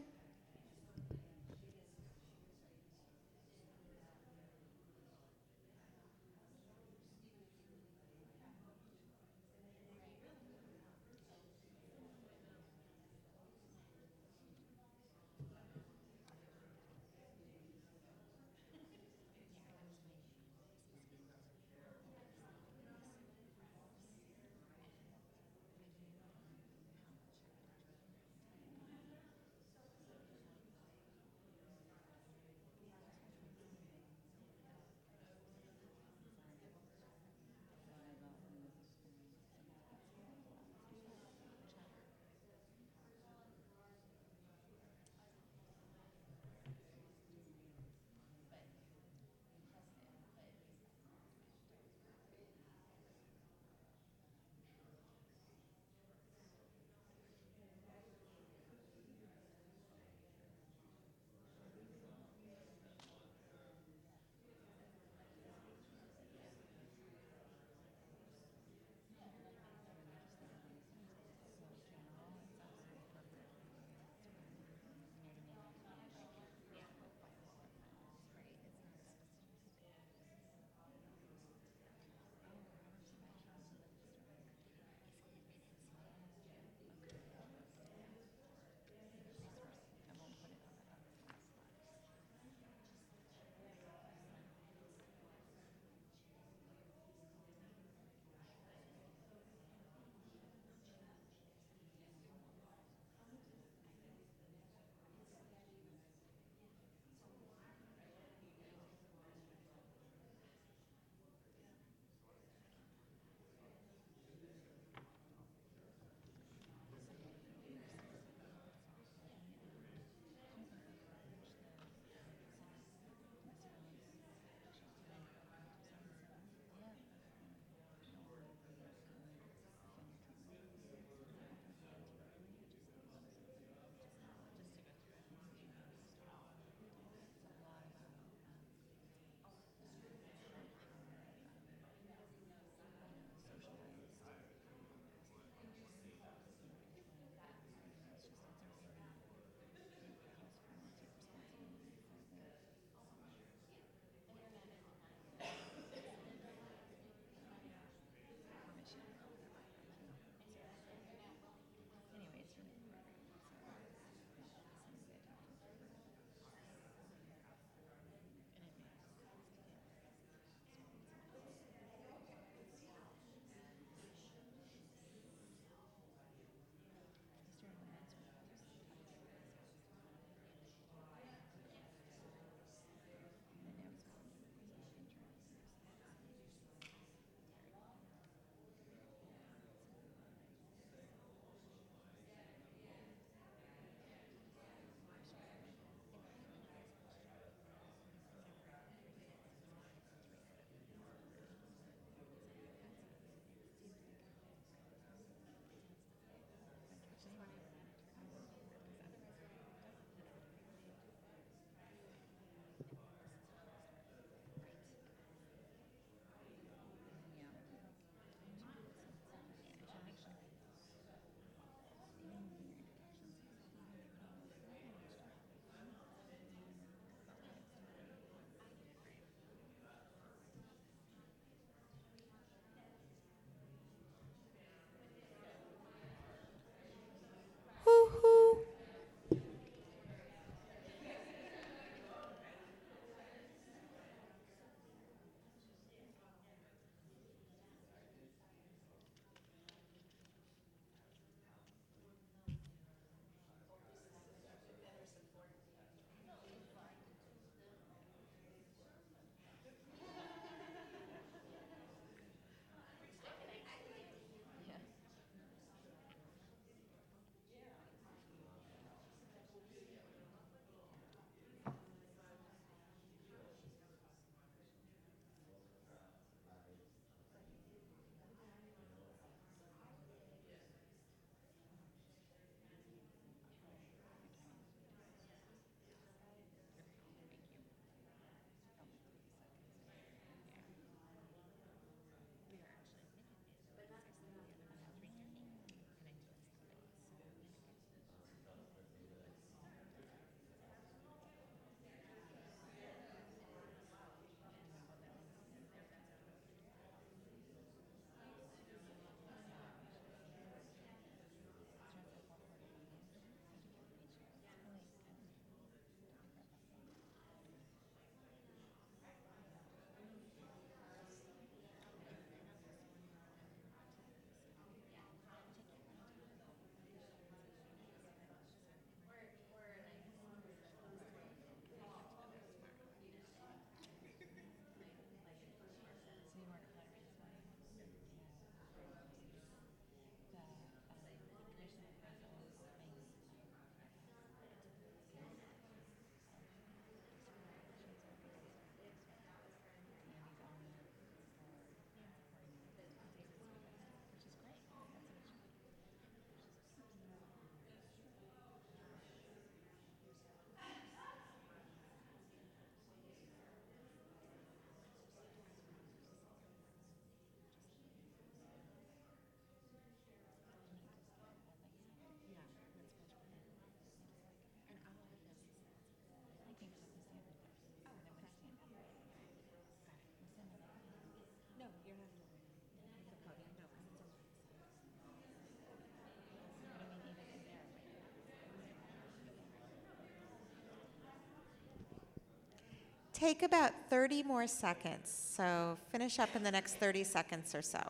take about 30 more seconds. So finish up in the next 30 seconds or so.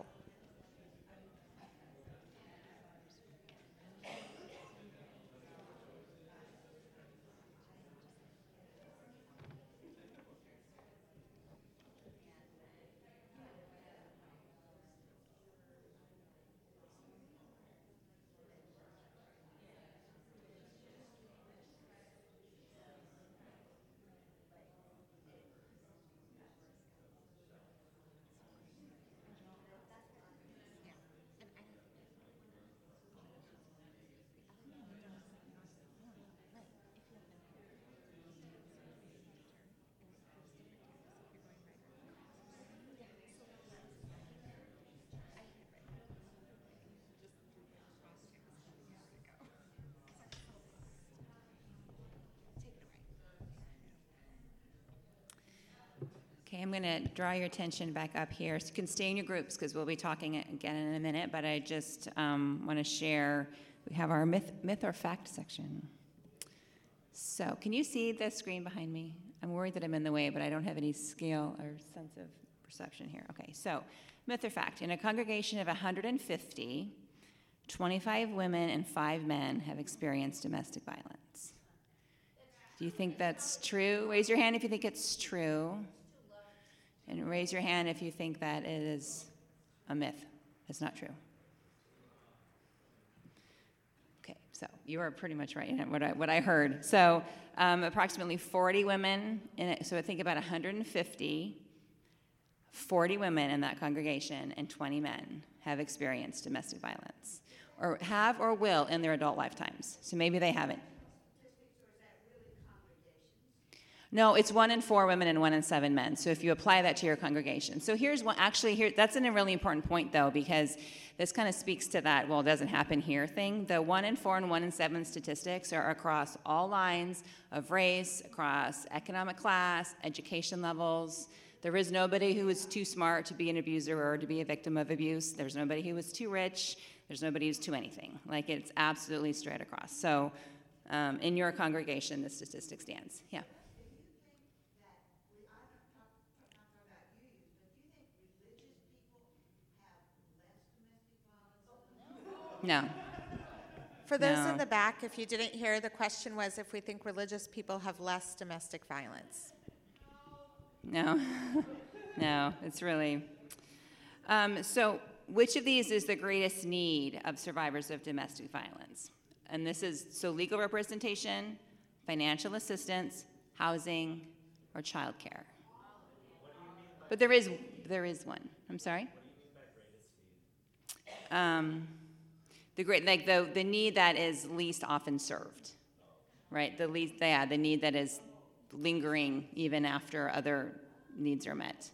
Okay, I'm going to draw your attention back up here. So you can stay in your groups because we'll be talking again in a minute, but I just want to share, we have our myth or fact section. So can you see the screen behind me? I'm worried that I'm in the way, but I don't have any scale or sense of perception here. Okay, so myth or fact. In a congregation of 150, 25 women and 5 men have experienced domestic violence. Do you think that's true? Raise your hand if you think it's true. And raise your hand if you think that it is a myth. It's not true. Okay, so you are pretty much right in what I heard. So approximately 40 women, so think about 150, 40 women in that congregation and 20 men have experienced domestic violence, or have or will in their adult lifetimes. So maybe they haven't. No, it's 1 in 4 women and 1 in 7 men. So if you apply that to your congregation. So here's one, that's a really important point though, because this kind of speaks to that, well, it doesn't happen here thing. The 1 in 4 and 1 in 7 statistics are across all lines of race, across economic class, education levels. There is nobody who is too smart to be an abuser or to be a victim of abuse. There's nobody who is too rich. There's nobody who's too anything. Like, it's absolutely straight across. So in your congregation, the statistic stands. Yeah. No. For those in the back, if you didn't hear, the question was if we think religious people have less domestic violence. No. No, it's really. So which of these is the greatest need of survivors of domestic violence? And this is, so legal representation, financial assistance, housing, or childcare. But there is one. I'm sorry? The need that is least often served, right? The need that is lingering even after other needs are met.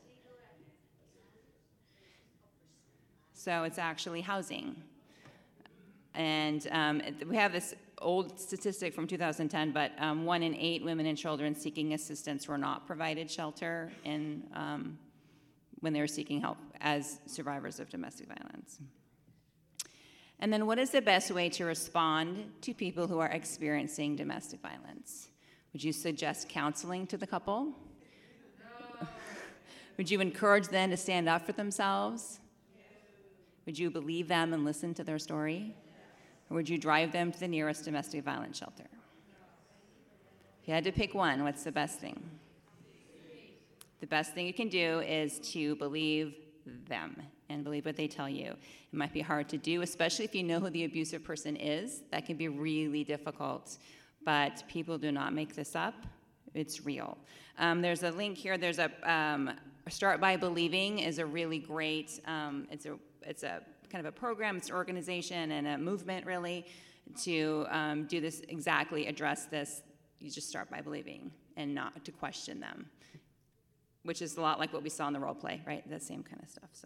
So it's actually housing. And we have this old statistic from 2010, but 1 in 8 women and children seeking assistance were not provided shelter when they were seeking help as survivors of domestic violence. And then what is the best way to respond to people who are experiencing domestic violence? Would you suggest counseling to the couple? No. Would you encourage them to stand up for themselves? Would you believe them and listen to their story? Or would you drive them to the nearest domestic violence shelter? If you had to pick one, what's the best thing? The best thing you can do is to believe them and believe what they tell you. It might be hard to do, especially if you know who the abusive person is. That can be really difficult, but people do not make this up. It's real. There's a link here. There's a Start by Believing is a really great, it's a kind of a program, it's an organization and a movement really to do this exactly, address this. You just start by believing and not to question them, which is a lot like what we saw in the role play, right? The same kind of stuff, so.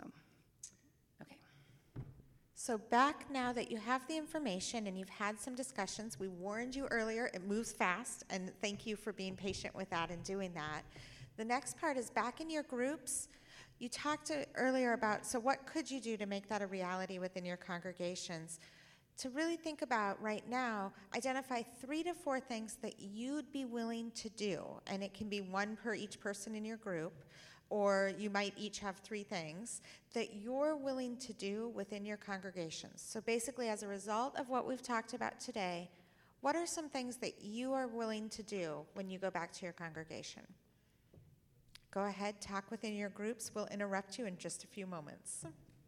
So back now that you have the information and you've had some discussions, we warned you earlier, it moves fast, and thank you for being patient with that and doing that. The next part is back in your groups. You talked earlier about, so what could you do to make that a reality within your congregations? to really think about right now, identify 3 to 4 things that you'd be willing to do. And it can be one per each person in your group, or you might each have 3 things that you're willing to do within your congregations. So basically, as a result of what we've talked about today, what are some things that you are willing to do when you go back to your congregation? Go ahead, talk within your groups. We'll interrupt you in just a few moments.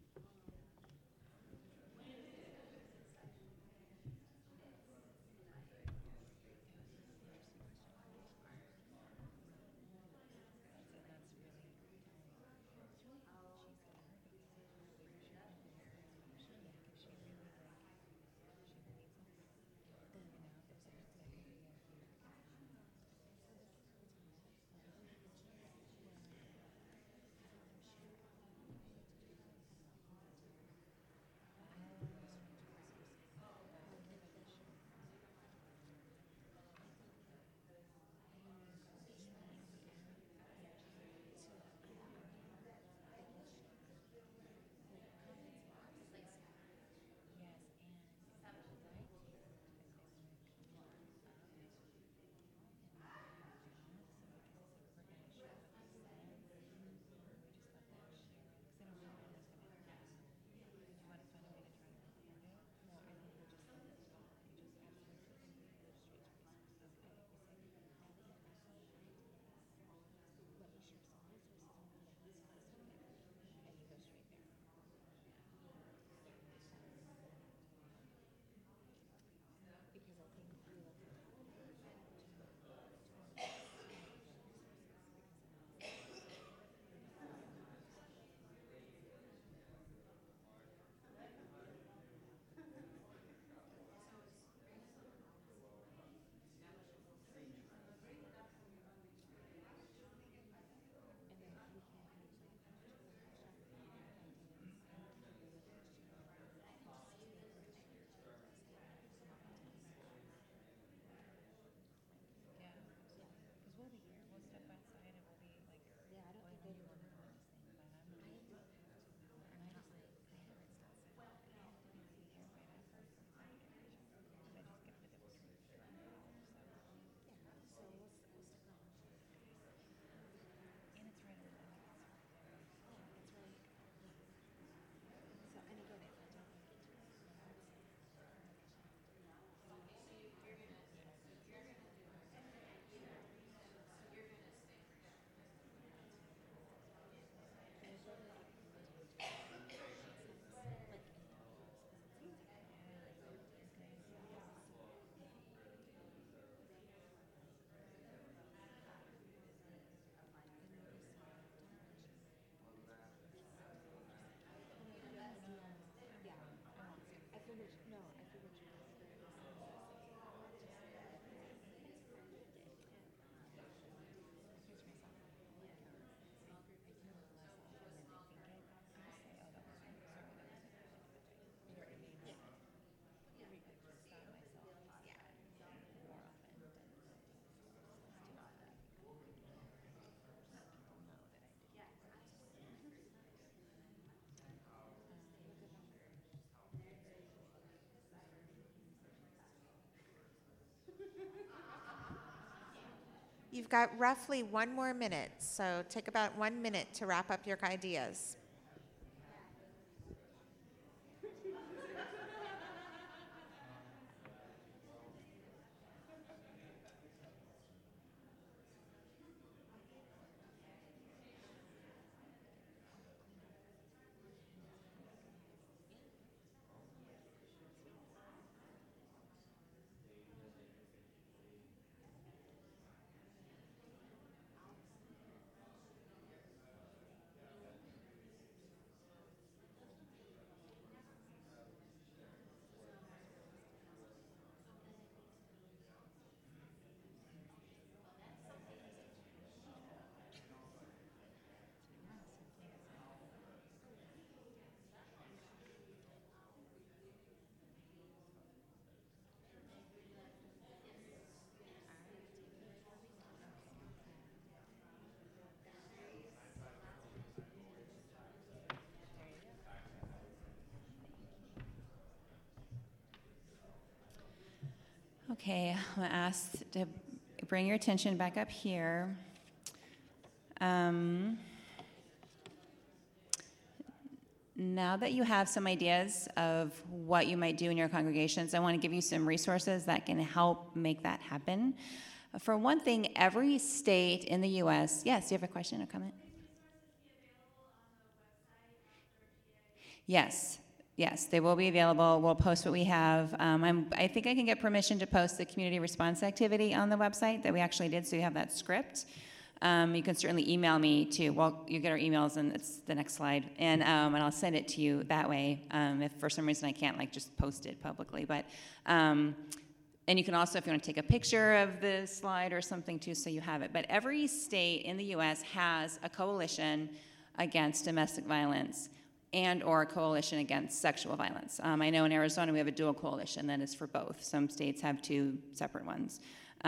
You've got roughly 1 more minute, so take about 1 minute to wrap up your ideas. Okay, I'm going to ask to bring your attention back up here. Now that you have some ideas of what you might do in your congregations, I want to give you some resources that can help make that happen. For one thing, every state in the U.S. Yes, do you have a question or comment? Yes, they will be available. We'll post what we have. I think I can get permission to post the community response activity on the website that we actually did, so you have that script. You can certainly email me too. Well, you get our emails, and it's the next slide, and I'll send it to you that way. If for some reason I can't just post it publicly, but and you can also, if you want to take a picture of the slide or something too, so you have it. But every state in the U.S. has a coalition against domestic violence and or a coalition against sexual violence. I know in Arizona we have a dual coalition that is for both. Some states have two separate ones.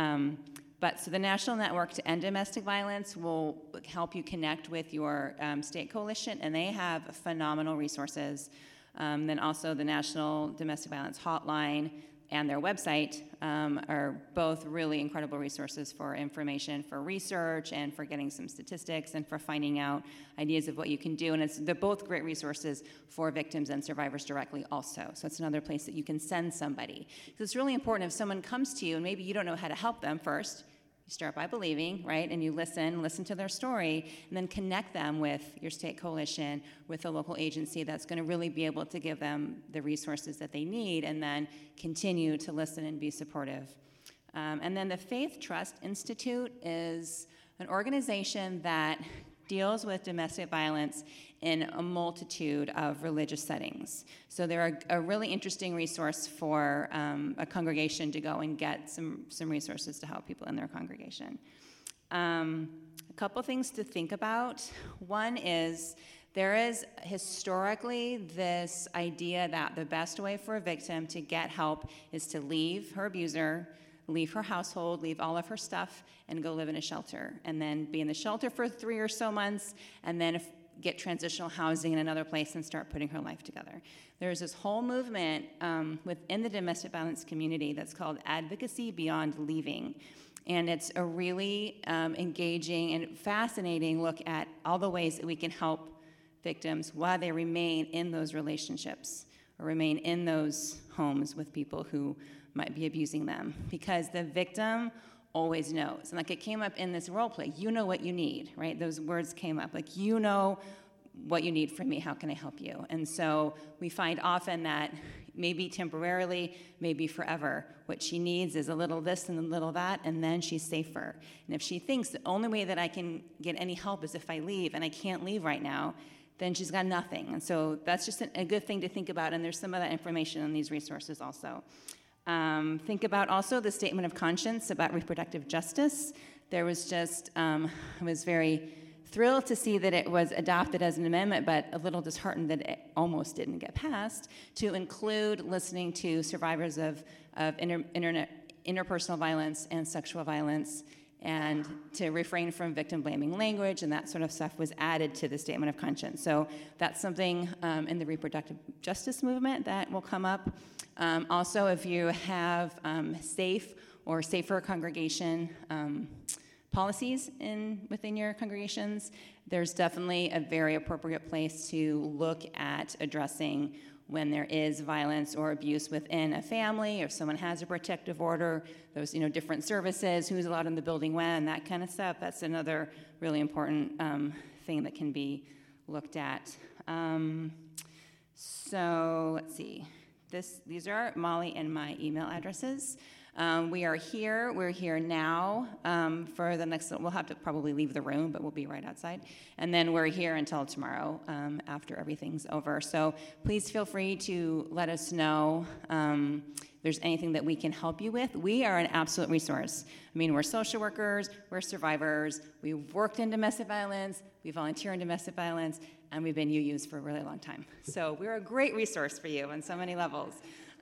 So the National Network to End Domestic Violence will help you connect with your state coalition, and they have phenomenal resources. Then also the National Domestic Violence Hotline and their website are both really incredible resources for information, for research, and for getting some statistics, and for finding out ideas of what you can do. And they're both great resources for victims and survivors directly also. So it's another place that you can send somebody. So it's really important if someone comes to you and maybe you don't know how to help them first, you start by believing, right? And you listen to their story, and then connect them with your state coalition, with a local agency that's going to really be able to give them the resources that they need, and then continue to listen and be supportive. And then the Faith Trust Institute is an organization that deals with domestic violence in a multitude of religious settings. So they're a really interesting resource for a congregation to go and get some resources to help people in their congregation. A couple things to think about. One is there is historically this idea that the best way for a victim to get help is to leave her abuser, leave her household, leave all of her stuff, and go live in a shelter, and then be in the shelter for 3 or so months, and then get transitional housing in another place and start putting her life together. There's this whole movement within the domestic violence community that's called Advocacy Beyond Leaving, and it's a really engaging and fascinating look at all the ways that we can help victims while they remain in those relationships or remain in those homes with people who might be abusing them, because the victim always knows. And it came up in this role play, you know what you need, right? Those words came up, you know what you need from me, how can I help you? And so we find often that maybe temporarily, maybe forever, what she needs is a little this and a little that, and then she's safer. And if she thinks the only way that I can get any help is if I leave, and I can't leave right now, then she's got nothing. And so that's just a good thing to think about, and there's some of that information in these resources also. Think about also the statement of conscience about reproductive justice. There was just, I was very thrilled to see that it was adopted as an amendment, but a little disheartened that it almost didn't get passed, to include listening to survivors of interpersonal violence and sexual violence, and to refrain from victim-blaming language, and that sort of stuff was added to the statement of conscience. So that's something in the reproductive justice movement that will come up. Also, if you have safe or safer congregation policies within your congregations, there's definitely a very appropriate place to look at addressing when there is violence or abuse within a family, or if someone has a protective order, those different services, who's allowed in the building when, that kind of stuff. That's another really important thing that can be looked at. So let's see. These are Molly and my email addresses. We're here now for the next, we'll have to probably leave the room, but we'll be right outside. And then we're here until tomorrow after everything's over. So please feel free to let us know if there's anything that we can help you with. We are an absolute resource. I mean, we're social workers, we're survivors, we've worked in domestic violence, we volunteer in domestic violence, and we've been UUs for a really long time. So we're a great resource for you on so many levels.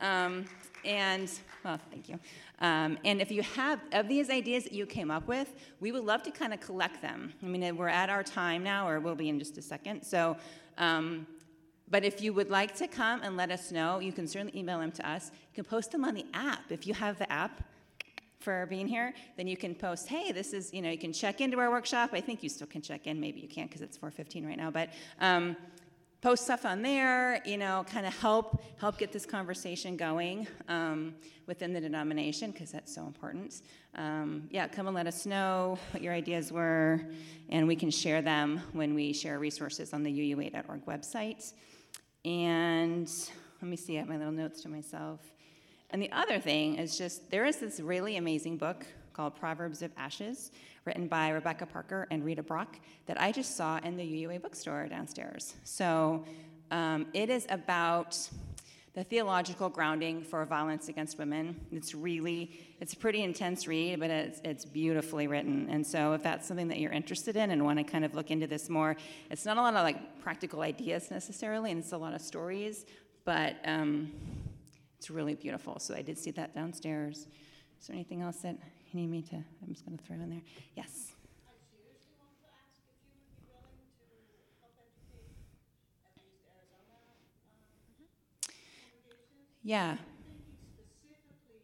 Thank you. And if you have, of these ideas that you came up with, we would love to kind of collect them. I mean, we're at our time now, or we'll be in just a second. So, but if you would like to come and let us know, you can certainly email them to us. You can post them on the app. If you have the app, for being here, then you can post, hey, this is, you can check into our workshop. I think you still can check in. Maybe you can't because it's 4:15 right now. But post stuff on there, kind of help get this conversation going within the denomination, because that's so important. Come and let us know what your ideas were, and we can share them when we share resources on the UUA.org website. And let me see, I have my little notes to myself. And the other thing is just, there is this really amazing book called Proverbs of Ashes, written by Rebecca Parker and Rita Brock, that I just saw in the UUA bookstore downstairs. So it is about the theological grounding for violence against women. It's a pretty intense read, but it's beautifully written. And so if that's something that you're interested in and want to kind of look into this more, it's not a lot of practical ideas necessarily, and it's a lot of stories, but it's really beautiful. So I did see that downstairs. Is there anything else that you need me to, I'm just going to throw in there? Yes. I seriously want to ask if you would be willing to help educate at least Arizona congregations. Yeah. I'm thinking specifically,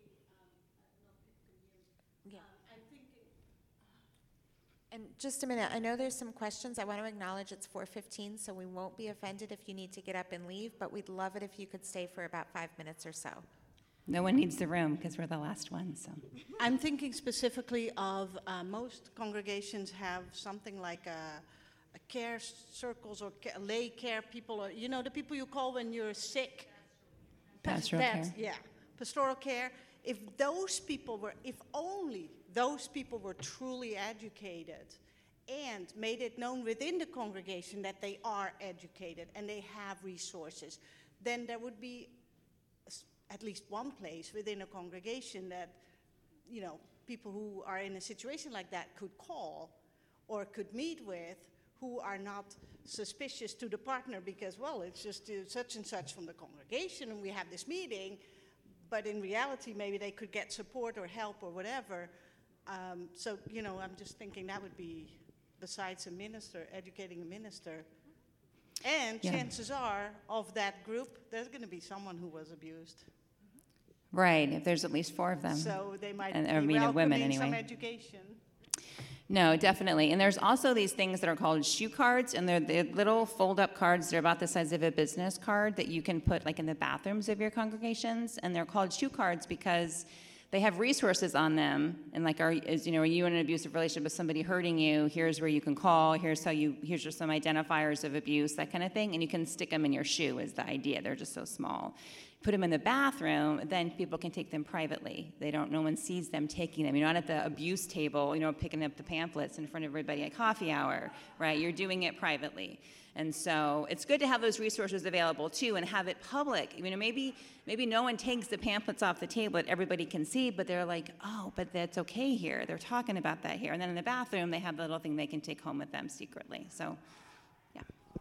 I'm thinking. And just a minute, I know there's some questions. I want to acknowledge it's 4:15, so we won't be offended if you need to get up and leave, but we'd love it if you could stay for about 5 minutes or so. No one needs the room because we're the last one, so. I'm thinking specifically of most congregations have something like a care circles or lay care people, or the people you call when you're sick. Pastoral care. Yeah, pastoral care. If only those people were truly educated and made it known within the congregation that they are educated and they have resources, then there would be at least one place within a congregation that, people who are in a situation like that could call or could meet with, who are not suspicious to the partner because, well, it's just such and such from the congregation and we have this meeting, but in reality, maybe they could get support or help or whatever. I'm just thinking that would be, besides a minister, educating a minister. And chances are, of that group, there's going to be someone who was abused. Right, if there's at least 4 of them. So they might women welcoming anyway. some education. No, definitely. And there's also these things that are called shoe cards, and they're little fold-up cards. They're about the size of a business card that you can put in the bathrooms of your congregations. And they're called shoe cards because they have resources on them. And are you in an abusive relationship with somebody hurting you? Here's where you can call. Here's just some identifiers of abuse, that kind of thing. And you can stick them in your shoe is the idea. They're just so small. Put them in the bathroom, then people can take them privately. No one sees them taking them. You're not at the abuse table, picking up the pamphlets in front of everybody at coffee hour, right? You're doing it privately. And so it's good to have those resources available too and have it public. Maybe no one takes the pamphlets off the table that everybody can see, but they're like, oh, but that's okay here. They're talking about that here. And then in the bathroom, they have the little thing they can take home with them secretly. So, yeah.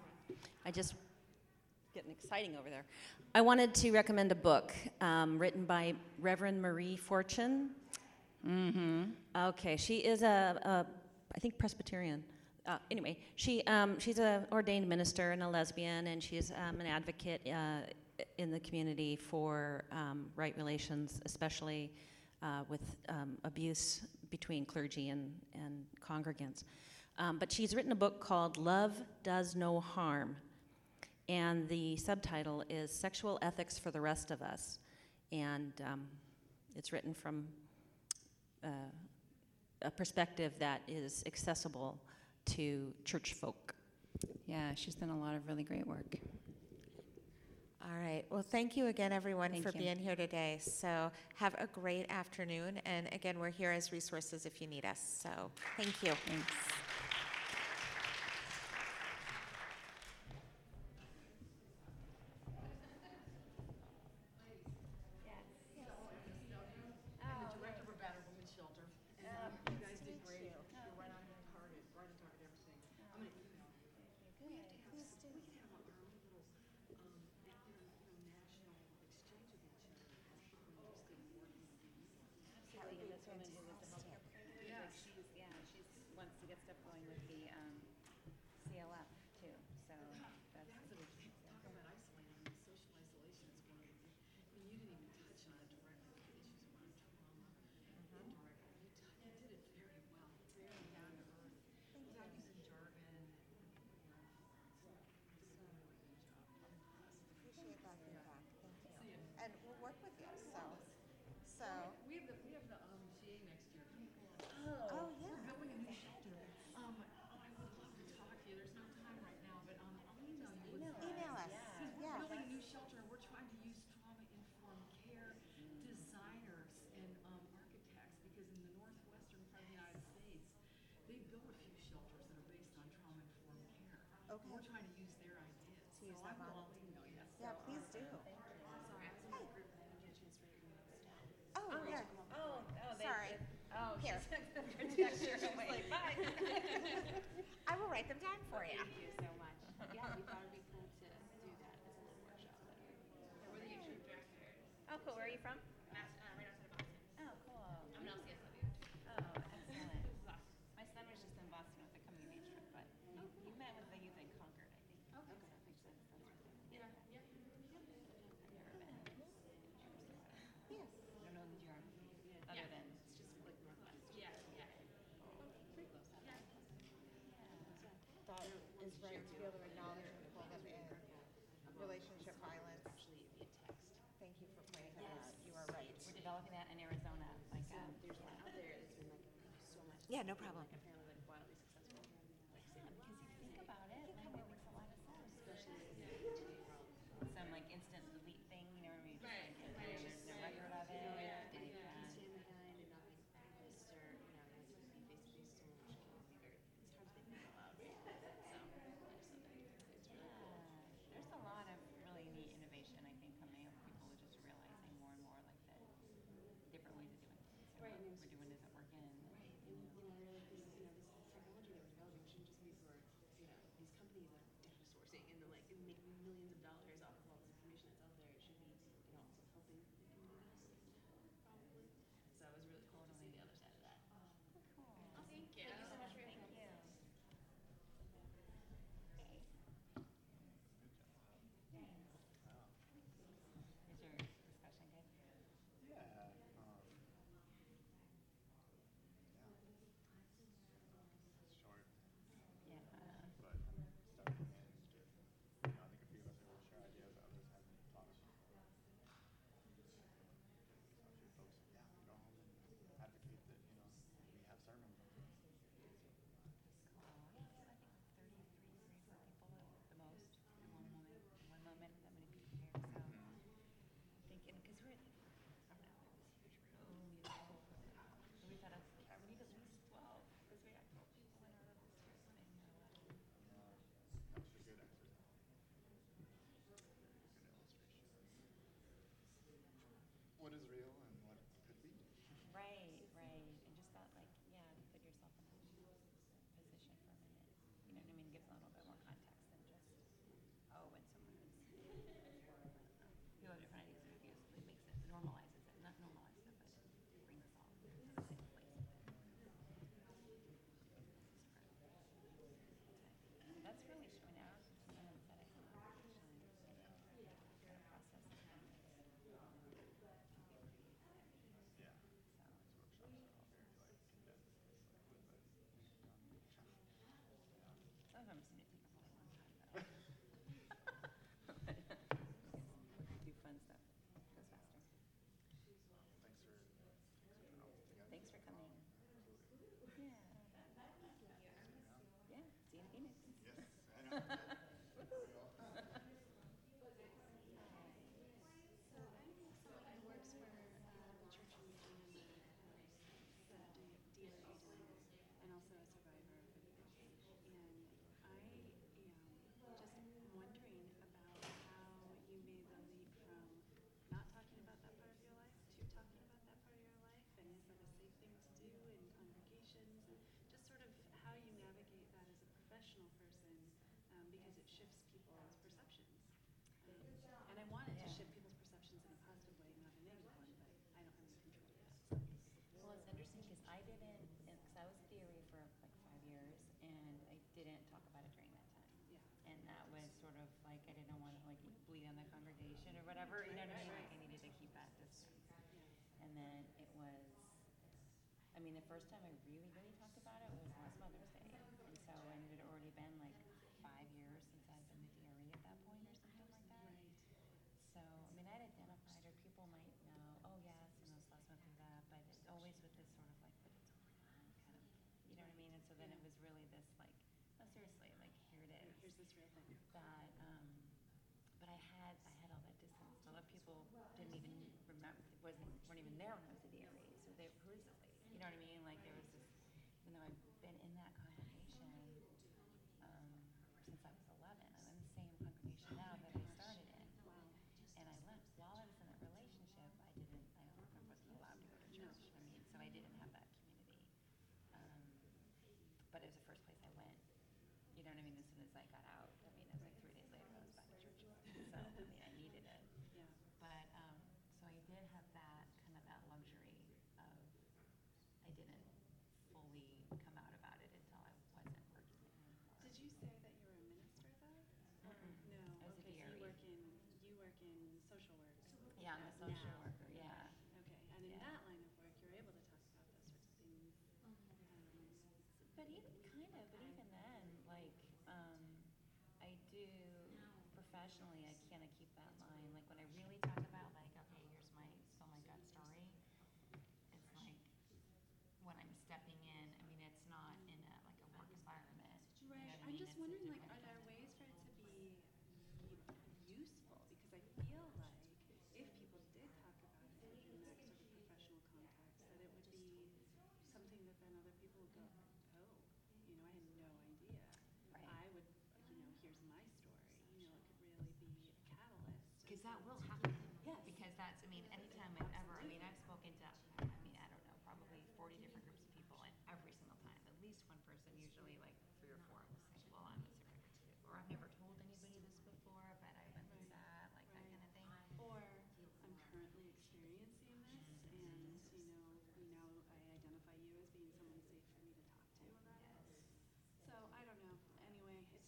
Getting exciting over there. I wanted to recommend a book written by Reverend Marie Fortune. Mm-hmm. Okay, she is I think Presbyterian. Anyway, she's an ordained minister and a lesbian, and she's an advocate in the community for right relations, especially with abuse between clergy and congregants. But she's written a book called Love Does No Harm. And the subtitle is Sexual Ethics for the Rest of Us. And it's written from a perspective that is accessible to church folk. Yeah, she's done a lot of really great work. All right. Well, thank you again, everyone, Thank for you. being here today. So have a great afternoon. And again, we're here as resources if you need us. So thank you. Thanks. Kelly, and this woman who was the healthcare, she wants to get stuff Okay. We're trying to use their ideas. To use So them I will, on. yes. Yeah, please do. Sorry, I was in a group and I didn't get a chance for your email stuff. Oh, yeah. Sorry. Here. I will write them down for you. Thank you so much. Yeah, we thought it'd be cool to do that as a little workshop. We're the executive directors. Oh, cool. Where are you from? Right outside of Boston. Oh, cool. I'm an LCSW. Oh, excellent. This is awesome. My son was just in Boston with a coming of age trip, but you met with the youth in Concord, I think. Okay. So that makes sense. That's where they Yeah, met. yeah. I've never been. Yes. I don't know the geography other Yeah. than It's just like northwest. Yeah, yeah. Pretty close. Yeah. That is right, to be able to acknowledge and pull them in. Relationship violence. Actually, via text. Thank you for pointing that out. You are right. we're developing that in Arizona. Like, There's one out there that's been like so much. Yeah, no problem. Like apparently like wildly successful. Like yeah, because if you think about it, like, it makes a lot of sense. especially in the teenage world. Some like instant delete thing, you know, where you just Right. like, there's no record of it. delete that. Stand behind and not be post or have to be face to face so much can be very. It's hard to think out loud. So I just thought it's really cool. There's a lot of really neat innovation, I think, coming up. People are just realizing more and more like that different ways of doing things. And Right, what and we're doing isn't working. Right, and really this technology that we're developing shouldn't just be for these companies that are data sourcing and like making millions of dollars off of all this information that's out there. It should be also helping the communities. Probably. So it was really cool to see the other side of that. Cool. Oh, thank you. Thank you so much for your Thank time. you. Is your discussion good? Yeah. Short, Yeah. but I'm starting in just, I think a few of us are able to share ideas that others haven't thought of. So a few folks, yeah, we go home and advocate that, we have sermons. Yeah, I think 33, 34 people at the most in one moment, that many people here. So thinking, because we're, I don't know, this huge room, so we thought of, we need at least 12 because we got 12 people in our little thing. That's a good exercise. Good illustration. What is real and what could be. Right, and just thought like, yeah, put yourself in that position for a minute. You know what I mean? Gives a little bit more context than just, when someone is, people have different ideas of abuse, it makes it, normalizes it, not normalizes it, but it brings us all to the same place. That's really showing out. That I can actually kind of process it. Yeah. These workshops are all very condensed. Some of them seem to take a really long time, though. Do fun stuff. Goes faster. Thanks for putting all this together. Thanks for coming. Yeah. Yeah, see you in Phoenix. Yes, I know. I works for the church in Virginia, DLA and also a survivor of abuse. And I am just wondering about how you made the leap from not talking about that part of your life to talking about that part of your life, and is that a safe thing to do in congregations, and just sort of how you navigate that as a professional person, because it shifts people's perceptions. And I want it to shift people's perceptions in a positive way, not a negative one, but I don't have any control of that. Well, it's interesting because I didn't, because I was theory for like 5 years, and I didn't talk about it during that time. Yeah. And that was sort of like, I didn't want to like bleed on the congregation or whatever, you know what I mean? Like I needed to keep that distance. And then it was, I mean, the first time I really, really talked about it was last Mother's Day. And so, and it had already been like 5 years since I'd been with DRE at that point or something like that. Right. So, I mean, I'd identified, or people might know, oh yes, it's last month or that, but it's always with this sort of like, but it's going on kind of, you know what I mean? And so then it was really this like, no, seriously, like here it is. Here's this real thing. That, but I had all that distance. A lot of people didn't even remember, weren't even there when I was at DRE, so they were, who is this lady? You know what I mean? Like there was this, even though I've been in that congregation since I was social now. worker, yeah. Okay, and in Yeah. that line of work, you're able to talk about those sorts of things. But even then, like, I do professionally, I kind of keep that line. Like when I really talk about like, okay, here's my spill my gut story. It's like when I'm stepping in. I mean, it's not in a like a work environment. You know Right. what I I'm mean? just It's a wondering, like, different are there kind of- ways for it to be useful? Because I feel like if people did talk about it in that sort of professional context, that it would be something that then other people would go, oh, you know, I had no idea. Right. I would, you know, here's my story. You know, it could really be a catalyst. Because that will happen. Yes. Because that's, I mean, anytime I've ever, I mean, I've spoken to, I mean, I don't know, probably 40 different groups of people, and every single time, at least one person usually like